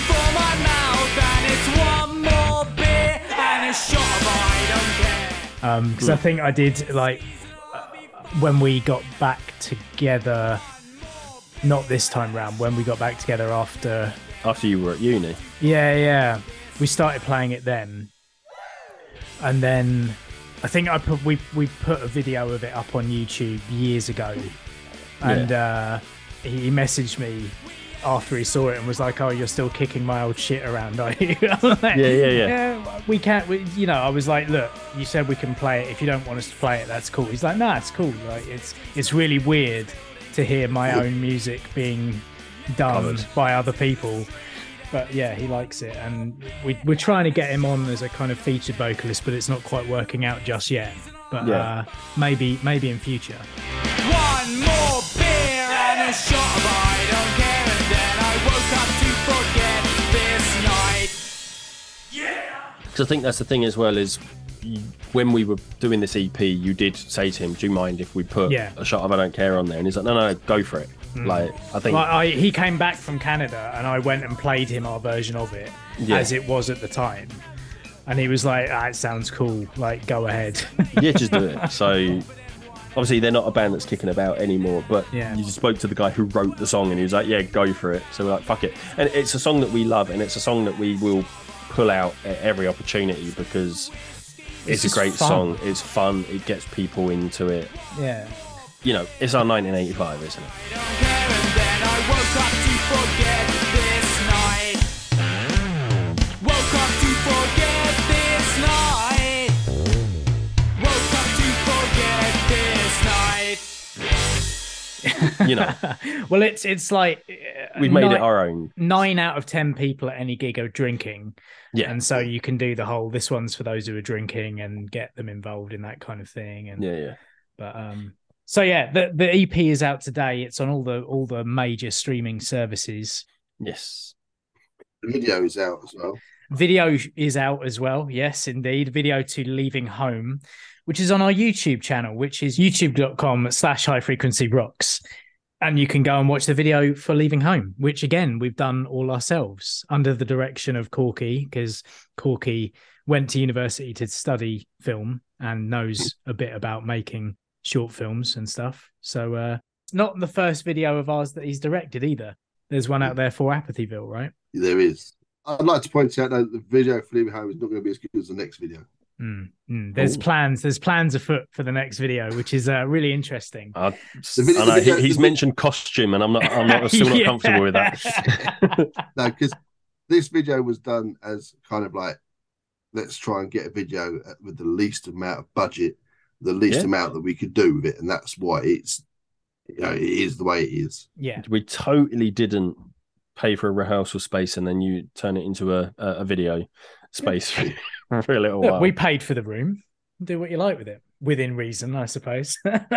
[SPEAKER 1] Because I think I did, like, when we got back together, not this time round, when we got back together after
[SPEAKER 2] you were at uni.
[SPEAKER 1] Yeah. We started playing it then. And then I think we put a video of it up on YouTube years ago, and he messaged me after he saw it and was like, "Oh, you're still kicking my old shit around, are you?" Like, yeah. We can't. I was like, "Look, you said we can play it. If you don't want us to play it, that's cool." He's like, "Nah, it's cool. Like, it's really weird to hear my own music being done by other people." But yeah, he likes it, and we're trying to get him on as a kind of featured vocalist, but it's not quite working out just yet. But maybe in future. One more beer and a shot of I don't care, and then I woke up to forget this night. Yeah.
[SPEAKER 2] Because I think that's the thing as well, is when we were doing this EP, you did say to him, "Do you mind if we put a shot of I don't care on there?" And he's like, "No, go for it." Like, I think
[SPEAKER 1] he came back from Canada and I went and played him our version of it as it was at the time, and he was like, "It sounds cool, like, go ahead."
[SPEAKER 2] Yeah, just do it. So obviously they're not a band that's kicking about anymore, but you just spoke to the guy who wrote the song and he was like, "Yeah, go for it." So we're like, fuck it. And it's a song that we love, and it's a song that we will pull out at every opportunity because it's a great song. It's fun. It gets people into it.
[SPEAKER 1] Yeah.
[SPEAKER 2] You know, it's our 1985, isn't it?
[SPEAKER 4] I don't care, and then I woke up to forget this night. Woke up to forget this night. Woke up to forget this night.
[SPEAKER 2] You know.
[SPEAKER 1] Well, it's like
[SPEAKER 2] we've made it our own.
[SPEAKER 1] 9 out of 10 people at any gig are drinking.
[SPEAKER 2] Yeah.
[SPEAKER 1] And so you can do the whole, this one's for those who are drinking, and get them involved in that kind of thing. And but so yeah, the EP is out today. It's on all the major streaming services.
[SPEAKER 2] Yes.
[SPEAKER 3] The video is out as well.
[SPEAKER 1] Video is out as well. Yes, indeed. Video to Leaving Home, which is on our YouTube channel, which is youtube.com/highfrequencyrocks. And you can go and watch the video for Leaving Home, which again, we've done all ourselves under the direction of Corky, because Corky went to university to study film and knows a bit about making short films and stuff. So not the first video of ours that he's directed either. There's one out there for Apathyville, right?
[SPEAKER 3] There is. I'd like to point out that the video for Leaving Home is not going to be as good as the next video.
[SPEAKER 1] There's plans afoot for the next video, which is really interesting.
[SPEAKER 2] He's mentioned costume, and I'm still not comfortable with that.
[SPEAKER 3] No, because this video was done as kind of like, let's try and get a video with the least amount of budget, the least amount that we could do with it, and that's why it's, it is the way it is.
[SPEAKER 1] Yeah,
[SPEAKER 2] we totally didn't pay for a rehearsal space and then you turn it into a video space for a little while.
[SPEAKER 1] We paid for the room. Do what you like with it, within reason, I suppose.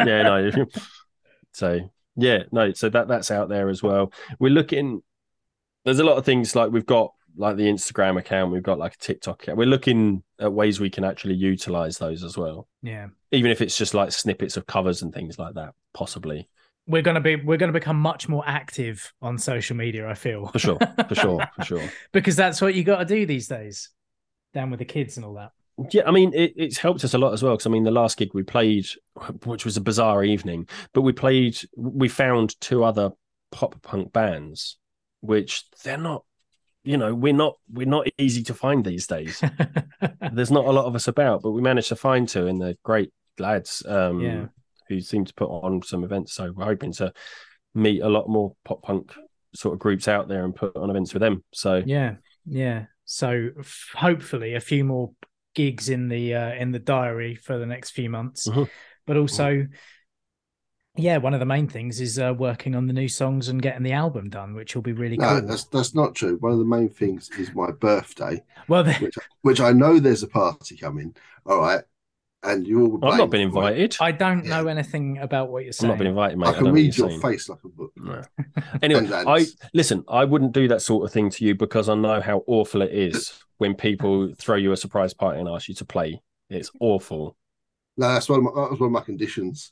[SPEAKER 2] So that's out there as well. We're looking. There's a lot of things, like we've got like the Instagram account. We've got like a TikTok account. We're looking at ways we can actually utilize those as well.
[SPEAKER 1] Yeah.
[SPEAKER 2] Even if it's just like snippets of covers and things like that, possibly.
[SPEAKER 1] We're gonna become much more active on social media, I feel.
[SPEAKER 2] For sure.
[SPEAKER 1] Because that's what you got to do these days, down with the kids and all that.
[SPEAKER 2] Yeah, I mean, it's helped us a lot as well. Because I mean, the last gig we played, which was a bizarre evening, but we found 2 other pop punk bands, which they're not, we're not easy to find these days. There's not a lot of us about, but we managed to find 2, and they're great lads who seem to put on some events. So we're hoping to meet a lot more pop punk sort of groups out there and put on events with them. So
[SPEAKER 1] yeah. So hopefully a few more gigs in the diary for the next few months, but also one of the main things is working on the new songs and getting the album done, which will be really cool.
[SPEAKER 3] That's not true. One of the main things is my birthday, which I know there's a party coming, all right, and you all
[SPEAKER 2] I've not been invited.
[SPEAKER 1] I don't know anything about what you're saying.
[SPEAKER 2] I've not been invited, mate.
[SPEAKER 3] I can read your face like a book.
[SPEAKER 2] No. Anyway, I wouldn't do that sort of thing to you, because I know how awful it is when people throw you a surprise party and ask you to play. It's awful.
[SPEAKER 3] No, that was one of my conditions.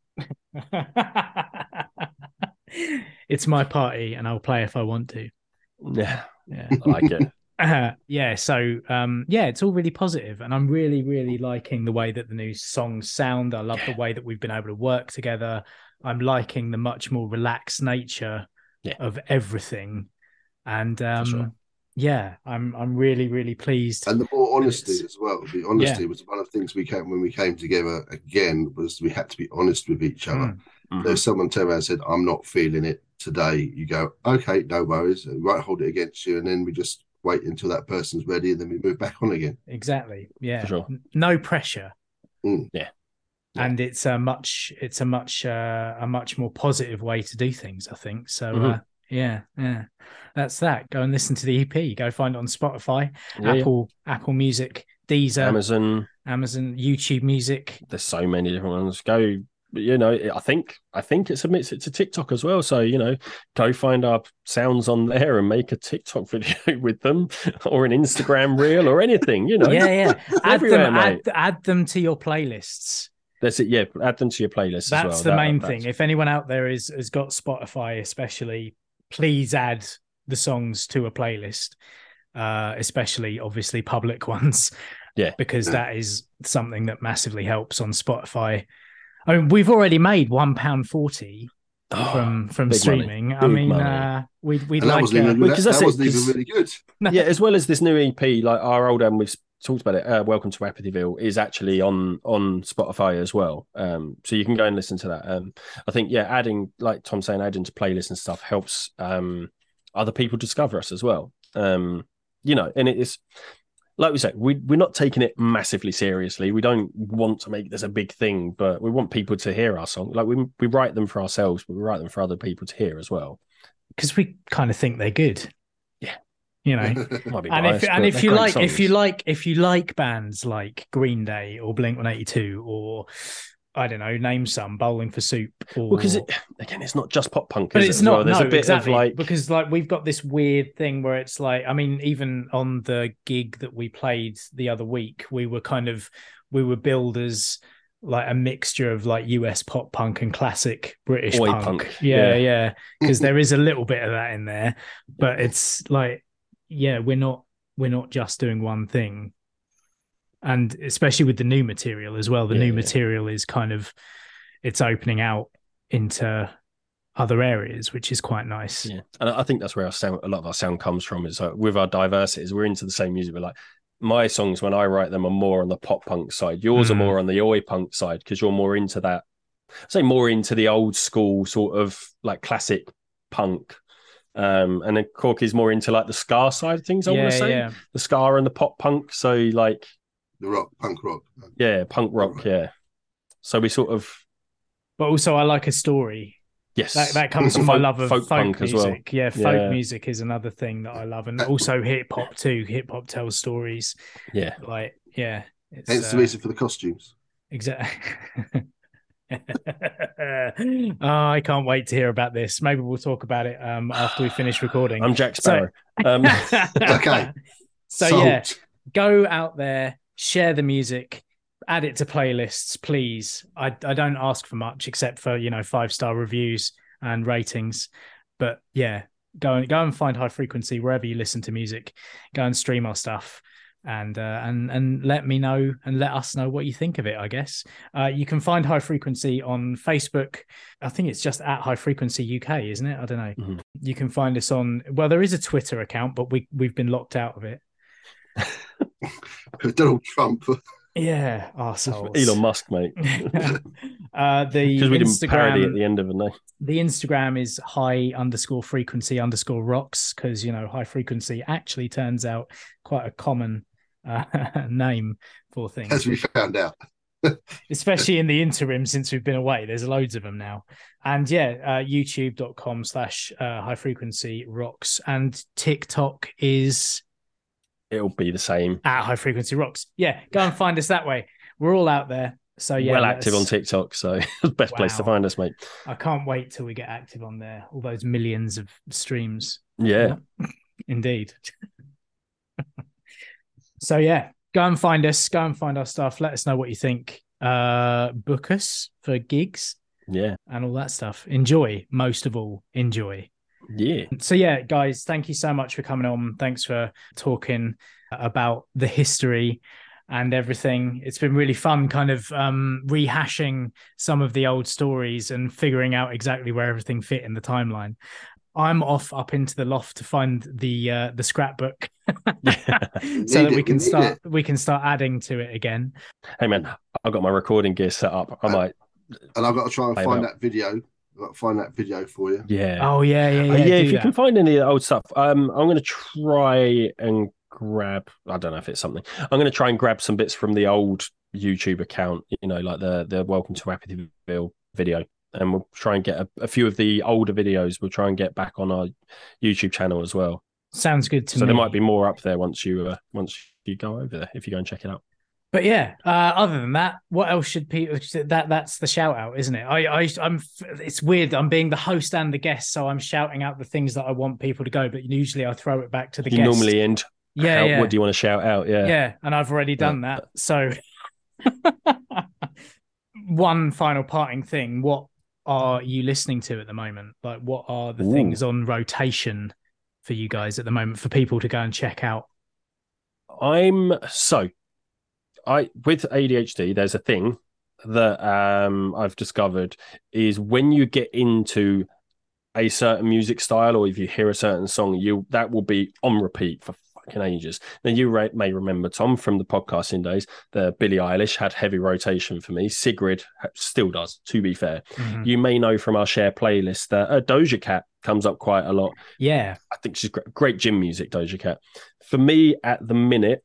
[SPEAKER 1] It's my party and I'll play if I want to.
[SPEAKER 2] Yeah. I like it.
[SPEAKER 1] So it's all really positive, and I'm really, really liking the way that the new songs sound. I love the way that we've been able to work together. I'm liking the much more relaxed nature of everything, and
[SPEAKER 2] sure.
[SPEAKER 1] I'm really, really pleased.
[SPEAKER 3] And the more honesty as well. The honesty was one of the things when we came together again, was we had to be honest with each other. There's someone turned around and said, "I'm not feeling it today." You go, "Okay, no worries." We won't hold it against you, and then we just wait until that person's ready, and then we move back on again.
[SPEAKER 1] Exactly. Yeah.
[SPEAKER 2] For sure.
[SPEAKER 1] No pressure.
[SPEAKER 2] Yeah.
[SPEAKER 1] And it's a much more positive way to do things, I think. So that's that. Go and listen to the EP. Go find it on Spotify, Apple Music, Deezer,
[SPEAKER 2] Amazon,
[SPEAKER 1] YouTube Music.
[SPEAKER 2] There's so many different ones. Go. I think it submits it to TikTok as well. So, go find our sounds on there and make a TikTok video with them, or an Instagram reel, or anything,
[SPEAKER 1] Yeah.
[SPEAKER 2] Add
[SPEAKER 1] them to your playlists.
[SPEAKER 2] That's it. Yeah. Add them to your playlist.
[SPEAKER 1] That's the main thing. If anyone out there has got Spotify, especially, please add the songs to a playlist, especially obviously public ones.
[SPEAKER 2] Yeah.
[SPEAKER 1] Because that is something that massively helps on Spotify. I mean, we've already made £1.40 from streaming. I mean, we'd like
[SPEAKER 3] because that wasn't even really good.
[SPEAKER 2] Yeah, as well as this new EP, like our old album, we've talked about it. Welcome to Apathyville is actually on Spotify as well. So you can go and listen to that. I think adding, like Tom's saying, adding to playlists and stuff helps other people discover us as well. And it is. Like we say, we're not taking it massively seriously. We don't want to make this a big thing, but we want people to hear our song. Like we write them for ourselves, but we write them for other people to hear as well.
[SPEAKER 1] Because we kind of think they're good.
[SPEAKER 2] Yeah.
[SPEAKER 1] Might be biased, if you like bands like Green Day or Blink-182 or I don't know, name some, Bowling for Soup.
[SPEAKER 2] Because it's not just pop punk,
[SPEAKER 1] but it's
[SPEAKER 2] not.
[SPEAKER 1] Well.
[SPEAKER 2] There's a bit of like,
[SPEAKER 1] because we've got this weird thing where it's like, I mean, even on the gig that we played the other week, we were billed as like a mixture of like US pop punk and classic British punk. Yeah. Because there is a little bit of that in there, but it's like, we're not just doing one thing. And especially with the new material as well, new material is kind of, it's opening out into other areas, which is quite nice.
[SPEAKER 2] Yeah, and I think that's where a lot of our sound comes from. Is with our diversities, we're into the same music. We're like, my songs when I write them are more on the pop punk side. Yours are more on the oi punk side because you're more into that. Say more into the old school sort of like classic punk. And then Corky's more into like the ska side of things. I want to say the ska and the pop punk. So like.
[SPEAKER 3] The punk rock.
[SPEAKER 2] Yeah, punk rock, yeah. So we sort of...
[SPEAKER 1] But also I like a story.
[SPEAKER 2] Yes.
[SPEAKER 1] That comes from my love of folk
[SPEAKER 2] punk
[SPEAKER 1] music.
[SPEAKER 2] as well.
[SPEAKER 1] Yeah, folk music is another thing that I love. And also hip-hop too. Hip-hop tells stories.
[SPEAKER 2] Yeah.
[SPEAKER 1] Like, yeah.
[SPEAKER 3] Hence the reason for the costumes.
[SPEAKER 1] Exactly. Oh, I can't wait to hear about this. Maybe we'll talk about it after we finish recording.
[SPEAKER 2] I'm Jack Sparrow.
[SPEAKER 3] Okay.
[SPEAKER 1] So
[SPEAKER 3] Sold.
[SPEAKER 1] yeah, go out there, share the music, add it to playlists, please. I don't ask for much except for 5-star reviews and ratings, but yeah, go and find High Frequency wherever you listen to music. Go and stream our stuff. And let me know and let us know what you think of it. I guess you can find High Frequency on Facebook. I think it's just at High Frequency UK, isn't it? I don't know.
[SPEAKER 2] Mm-hmm.
[SPEAKER 1] You can find us on. Well, there is a Twitter account, but we've been locked out of it.
[SPEAKER 3] Donald Trump.
[SPEAKER 1] Yeah, arseholes.
[SPEAKER 2] Elon Musk, mate.
[SPEAKER 1] The
[SPEAKER 2] Because we didn't parody at
[SPEAKER 1] Instagram.
[SPEAKER 2] the end of a name.
[SPEAKER 1] The Instagram is high_frequency_rocks because High Frequency actually turns out quite a common name for things,
[SPEAKER 3] As we found out.
[SPEAKER 1] especially in the interim since we've been away. There's loads of them now. And yeah, youtube.com/high frequency rocks, and TikTok is
[SPEAKER 2] It'll be the same.
[SPEAKER 1] at High Frequency Rocks. Yeah, go and find us that way. We're all out there. So yeah,
[SPEAKER 2] well active on TikTok, so best place to
[SPEAKER 1] Wow.
[SPEAKER 2] find us, mate.
[SPEAKER 1] I can't wait till we get active on there. All those millions of streams.
[SPEAKER 2] Yeah.
[SPEAKER 1] Indeed. So yeah, go and find us, go and find our stuff. Let us know what you think. Book us for gigs
[SPEAKER 2] Yeah.
[SPEAKER 1] and all that stuff. Enjoy, most of all, enjoy.
[SPEAKER 2] Yeah.
[SPEAKER 1] So yeah, guys, thank you so much for coming on. Thanks for talking about the history and everything. It's been really fun kind of rehashing some of the old stories and figuring out exactly where everything fit in the timeline. I'm off up into the loft to find the scrapbook so that we can start adding to it again.
[SPEAKER 2] Hey man, I've got my recording gear set up. I might.
[SPEAKER 3] And I've got to try and
[SPEAKER 2] Play
[SPEAKER 3] find
[SPEAKER 2] them
[SPEAKER 3] that video. I've got to find that video for you.
[SPEAKER 2] Yeah.
[SPEAKER 1] Oh yeah.
[SPEAKER 2] If
[SPEAKER 1] do
[SPEAKER 2] you
[SPEAKER 1] that.
[SPEAKER 2] can find any of the old stuff, I'm going to try and grab. I don't know if it's something. I'm going to try and grab some bits from the old YouTube account. Like the Welcome to Apathyville video, and we'll try and get a few of the older videos. We'll try and get back on our YouTube channel as well.
[SPEAKER 1] Sounds good to me.
[SPEAKER 2] So there might be more up there once you go over there, if you go and check it out.
[SPEAKER 1] But yeah, other than that, what else should people? That's the shout out, isn't it? I'm. It's weird. I'm being the host and the guest, so I'm shouting out the things that I want people to go. But usually I throw it back to the
[SPEAKER 2] You
[SPEAKER 1] guest.
[SPEAKER 2] normally end.
[SPEAKER 1] Yeah.
[SPEAKER 2] What do you want to shout out? Yeah.
[SPEAKER 1] Yeah, and I've already done that. So, one final parting thing: what are you listening to at the moment? Like, what are the things on rotation for you guys at the moment for people to go and check out?
[SPEAKER 2] With ADHD, there's a thing that I've discovered is when you get into a certain music style, or if you hear a certain song, that will be on repeat for fucking ages. Now you may remember, Tom, from the podcasting days, the Billie Eilish had heavy rotation for me. Sigrid still does, to be fair.
[SPEAKER 1] Mhm.
[SPEAKER 2] You may know from our share playlist that Doja Cat comes up quite a lot.
[SPEAKER 1] Yeah.
[SPEAKER 2] I think she's great gym music, Doja Cat. For me, at the minute,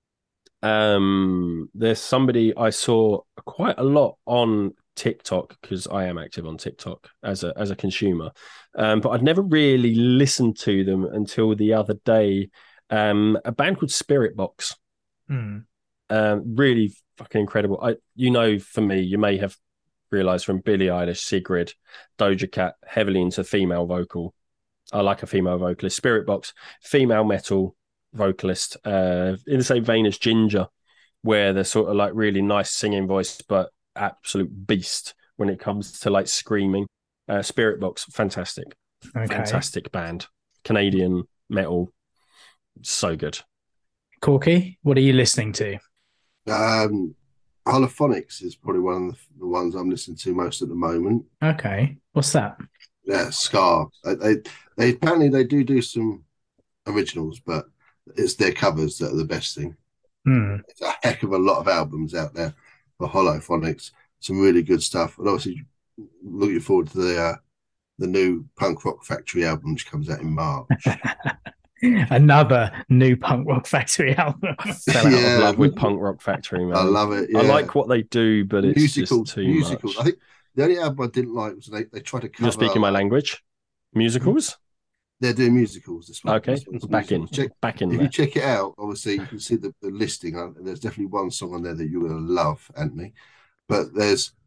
[SPEAKER 2] there's somebody I saw quite a lot on TikTok, because I am active on TikTok as a consumer, but I'd never really listened to them until the other day. A band called Spirit Box. Really fucking incredible. For me, you may have realized from Billie Eilish, Sigrid, Doja Cat, heavily into female vocal. I like a female vocalist. Spirit Box, female metal vocalist, in the same vein as Ginger, where they're sort of like really nice singing voice, but absolute beast when it comes to like screaming. Spirit Box, fantastic.
[SPEAKER 1] Okay.
[SPEAKER 2] Fantastic band. Canadian metal, so good.
[SPEAKER 1] Corky, what are you listening to?
[SPEAKER 3] Holophonics is probably one of the ones I'm listening to most at the moment.
[SPEAKER 1] Okay, what's that?
[SPEAKER 3] Yeah, Scar. They apparently they do some originals, but it's their covers that are the best thing. It's a heck of a lot of albums out there for Holophonics. Some really good stuff, and obviously looking forward to the new Punk Rock Factory album, which comes out in March.
[SPEAKER 1] Another new Punk Rock Factory album.
[SPEAKER 2] Fell out of love with Punk Rock Factory, man.
[SPEAKER 3] I love it. Yeah.
[SPEAKER 2] I like what they do, but it's just too much.
[SPEAKER 3] I think the only album I didn't like was they tried to cover.
[SPEAKER 2] You're speaking my language. Musicals?
[SPEAKER 3] They're doing musicals this month.
[SPEAKER 2] Okay, back in.
[SPEAKER 3] If you check it out, obviously you can see the listing. And there's definitely one song on there that you're going to love, Anthony. But there's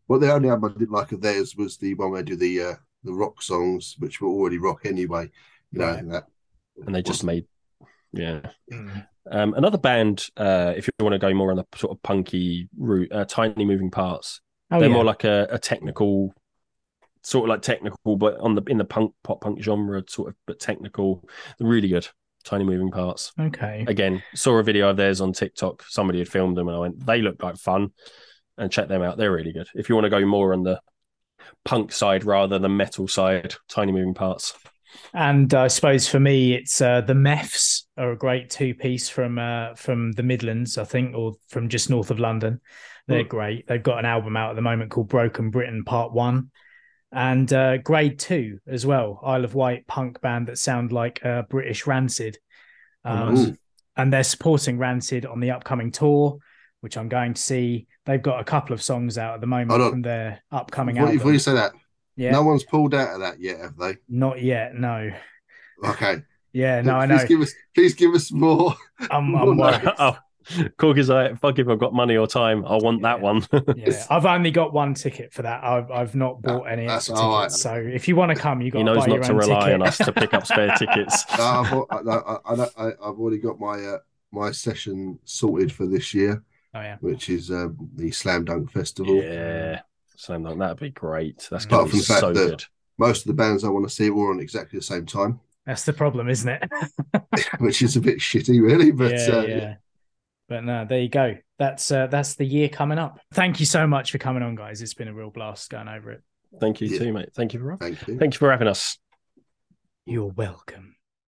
[SPEAKER 3] Well, the only album I didn't like of theirs was the one where they do the rock songs, which were already rock anyway.
[SPEAKER 1] Right.
[SPEAKER 2] And they just made, yeah.
[SPEAKER 1] Mm.
[SPEAKER 2] Another band, if you want to go more on the sort of punky route, Tiny Moving Parts.
[SPEAKER 1] Oh,
[SPEAKER 2] They're
[SPEAKER 1] yeah.
[SPEAKER 2] more like a technical, sort of like technical, but in the pop punk genre, sort of, but technical. They're really good. Tiny Moving Parts.
[SPEAKER 1] Okay.
[SPEAKER 2] Again, saw a video of theirs on TikTok. Somebody had filmed them, and I went, they look like fun, and check them out. They're really good. If you want to go more on the punk side rather than the metal side, Tiny Moving Parts.
[SPEAKER 1] And I suppose for me, it's the Meths are a great two-piece from the Midlands, I think, or from just north of London. They're great. They've got an album out at the moment called Broken Britain Part 1. And Grade 2 as well, Isle of Wight punk band that sound like British Rancid. And they're supporting Rancid on the upcoming tour, which I'm going to see. They've got a couple of songs out at the moment from their upcoming album.
[SPEAKER 3] Before you say that,
[SPEAKER 1] yeah.
[SPEAKER 3] No one's pulled out of that yet, have they?
[SPEAKER 1] Not yet, no.
[SPEAKER 3] Okay.
[SPEAKER 1] Yeah, no, I know.
[SPEAKER 3] Please give us more.
[SPEAKER 1] I'm worried.
[SPEAKER 2] Corky's like, fuck, if I've got money or time, I want that one.
[SPEAKER 1] Yeah, I've only got one ticket for that. I've not bought any extra tickets.
[SPEAKER 3] Right.
[SPEAKER 1] So if you want to come, you got to buy
[SPEAKER 2] your own ticket. He knows not to rely on us to pick up spare tickets.
[SPEAKER 3] I've already got my session sorted for this year.
[SPEAKER 1] Oh yeah,
[SPEAKER 3] which is the Slam Dunk Festival.
[SPEAKER 2] Yeah, Slam Dunk, that'd be great. That's
[SPEAKER 3] Apart
[SPEAKER 2] going to be
[SPEAKER 3] from the fact
[SPEAKER 2] so
[SPEAKER 3] that
[SPEAKER 2] good.
[SPEAKER 3] Most of the bands I want to see are all on exactly the same time.
[SPEAKER 1] That's the problem, isn't it?
[SPEAKER 3] Which is a bit shitty, really. But
[SPEAKER 1] yeah. But no, there you go. That's the year coming up. Thank you so much for coming on, guys. It's been a real blast going over it.
[SPEAKER 2] Thank you too, mate. Thank you
[SPEAKER 3] Thank you.
[SPEAKER 2] Thank you for having us.
[SPEAKER 1] You're welcome.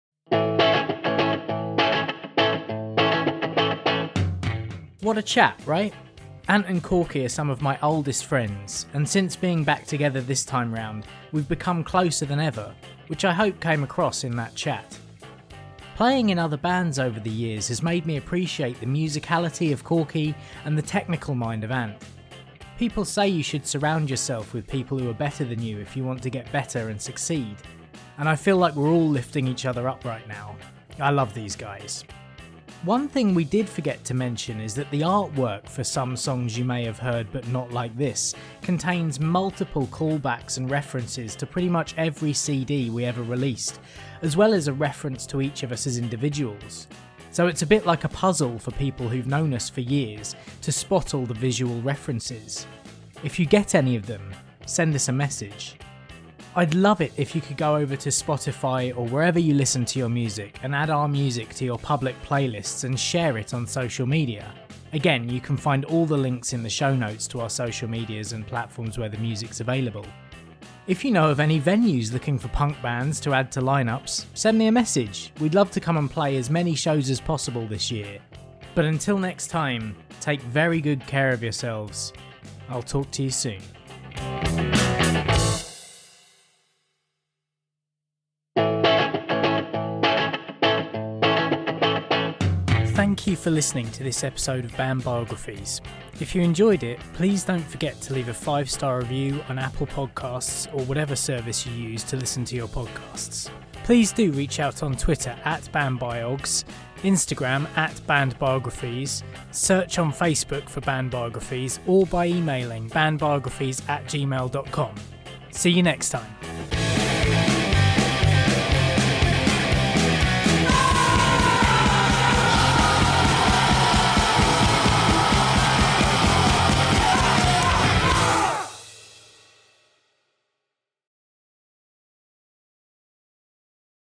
[SPEAKER 1] What a chat, right? Ant and Corky are some of my oldest friends, and since being back together this time round, we've become closer than ever, which I hope came across in that chat. Playing in other bands over the years has made me appreciate the musicality of Corky and the technical mind of Ant. People say you should surround yourself with people who are better than you if you want to get better and succeed, and I feel like we're all lifting each other up right now. I love these guys. One thing we did forget to mention is that the artwork for some songs you may have heard but not like this contains multiple callbacks and references to pretty much every CD we ever released, as well as a reference to each of us as individuals. So it's a bit like a puzzle for people who've known us for years to spot all the visual references. If you get any of them, send us a message. I'd love it if you could go over to Spotify or wherever you listen to your music and add our music to your public playlists and share it on social media. Again, you can find all the links in the show notes to our social medias and platforms where the music's available. If you know of any venues looking for punk bands to add to lineups, send me a message. We'd love to come and play as many shows as possible this year. But until next time, take very good care of yourselves. I'll talk to you soon. Thank you for listening to this episode of Band Biographies. If you enjoyed it, please don't forget to leave a 5-star review on Apple Podcasts or whatever service you use to listen to your podcasts. Please do reach out on Twitter @BandBiogs, Instagram @BandBiographies, search on Facebook for Band Biographies, or by emailing bandbiographies@gmail.com. See you next time.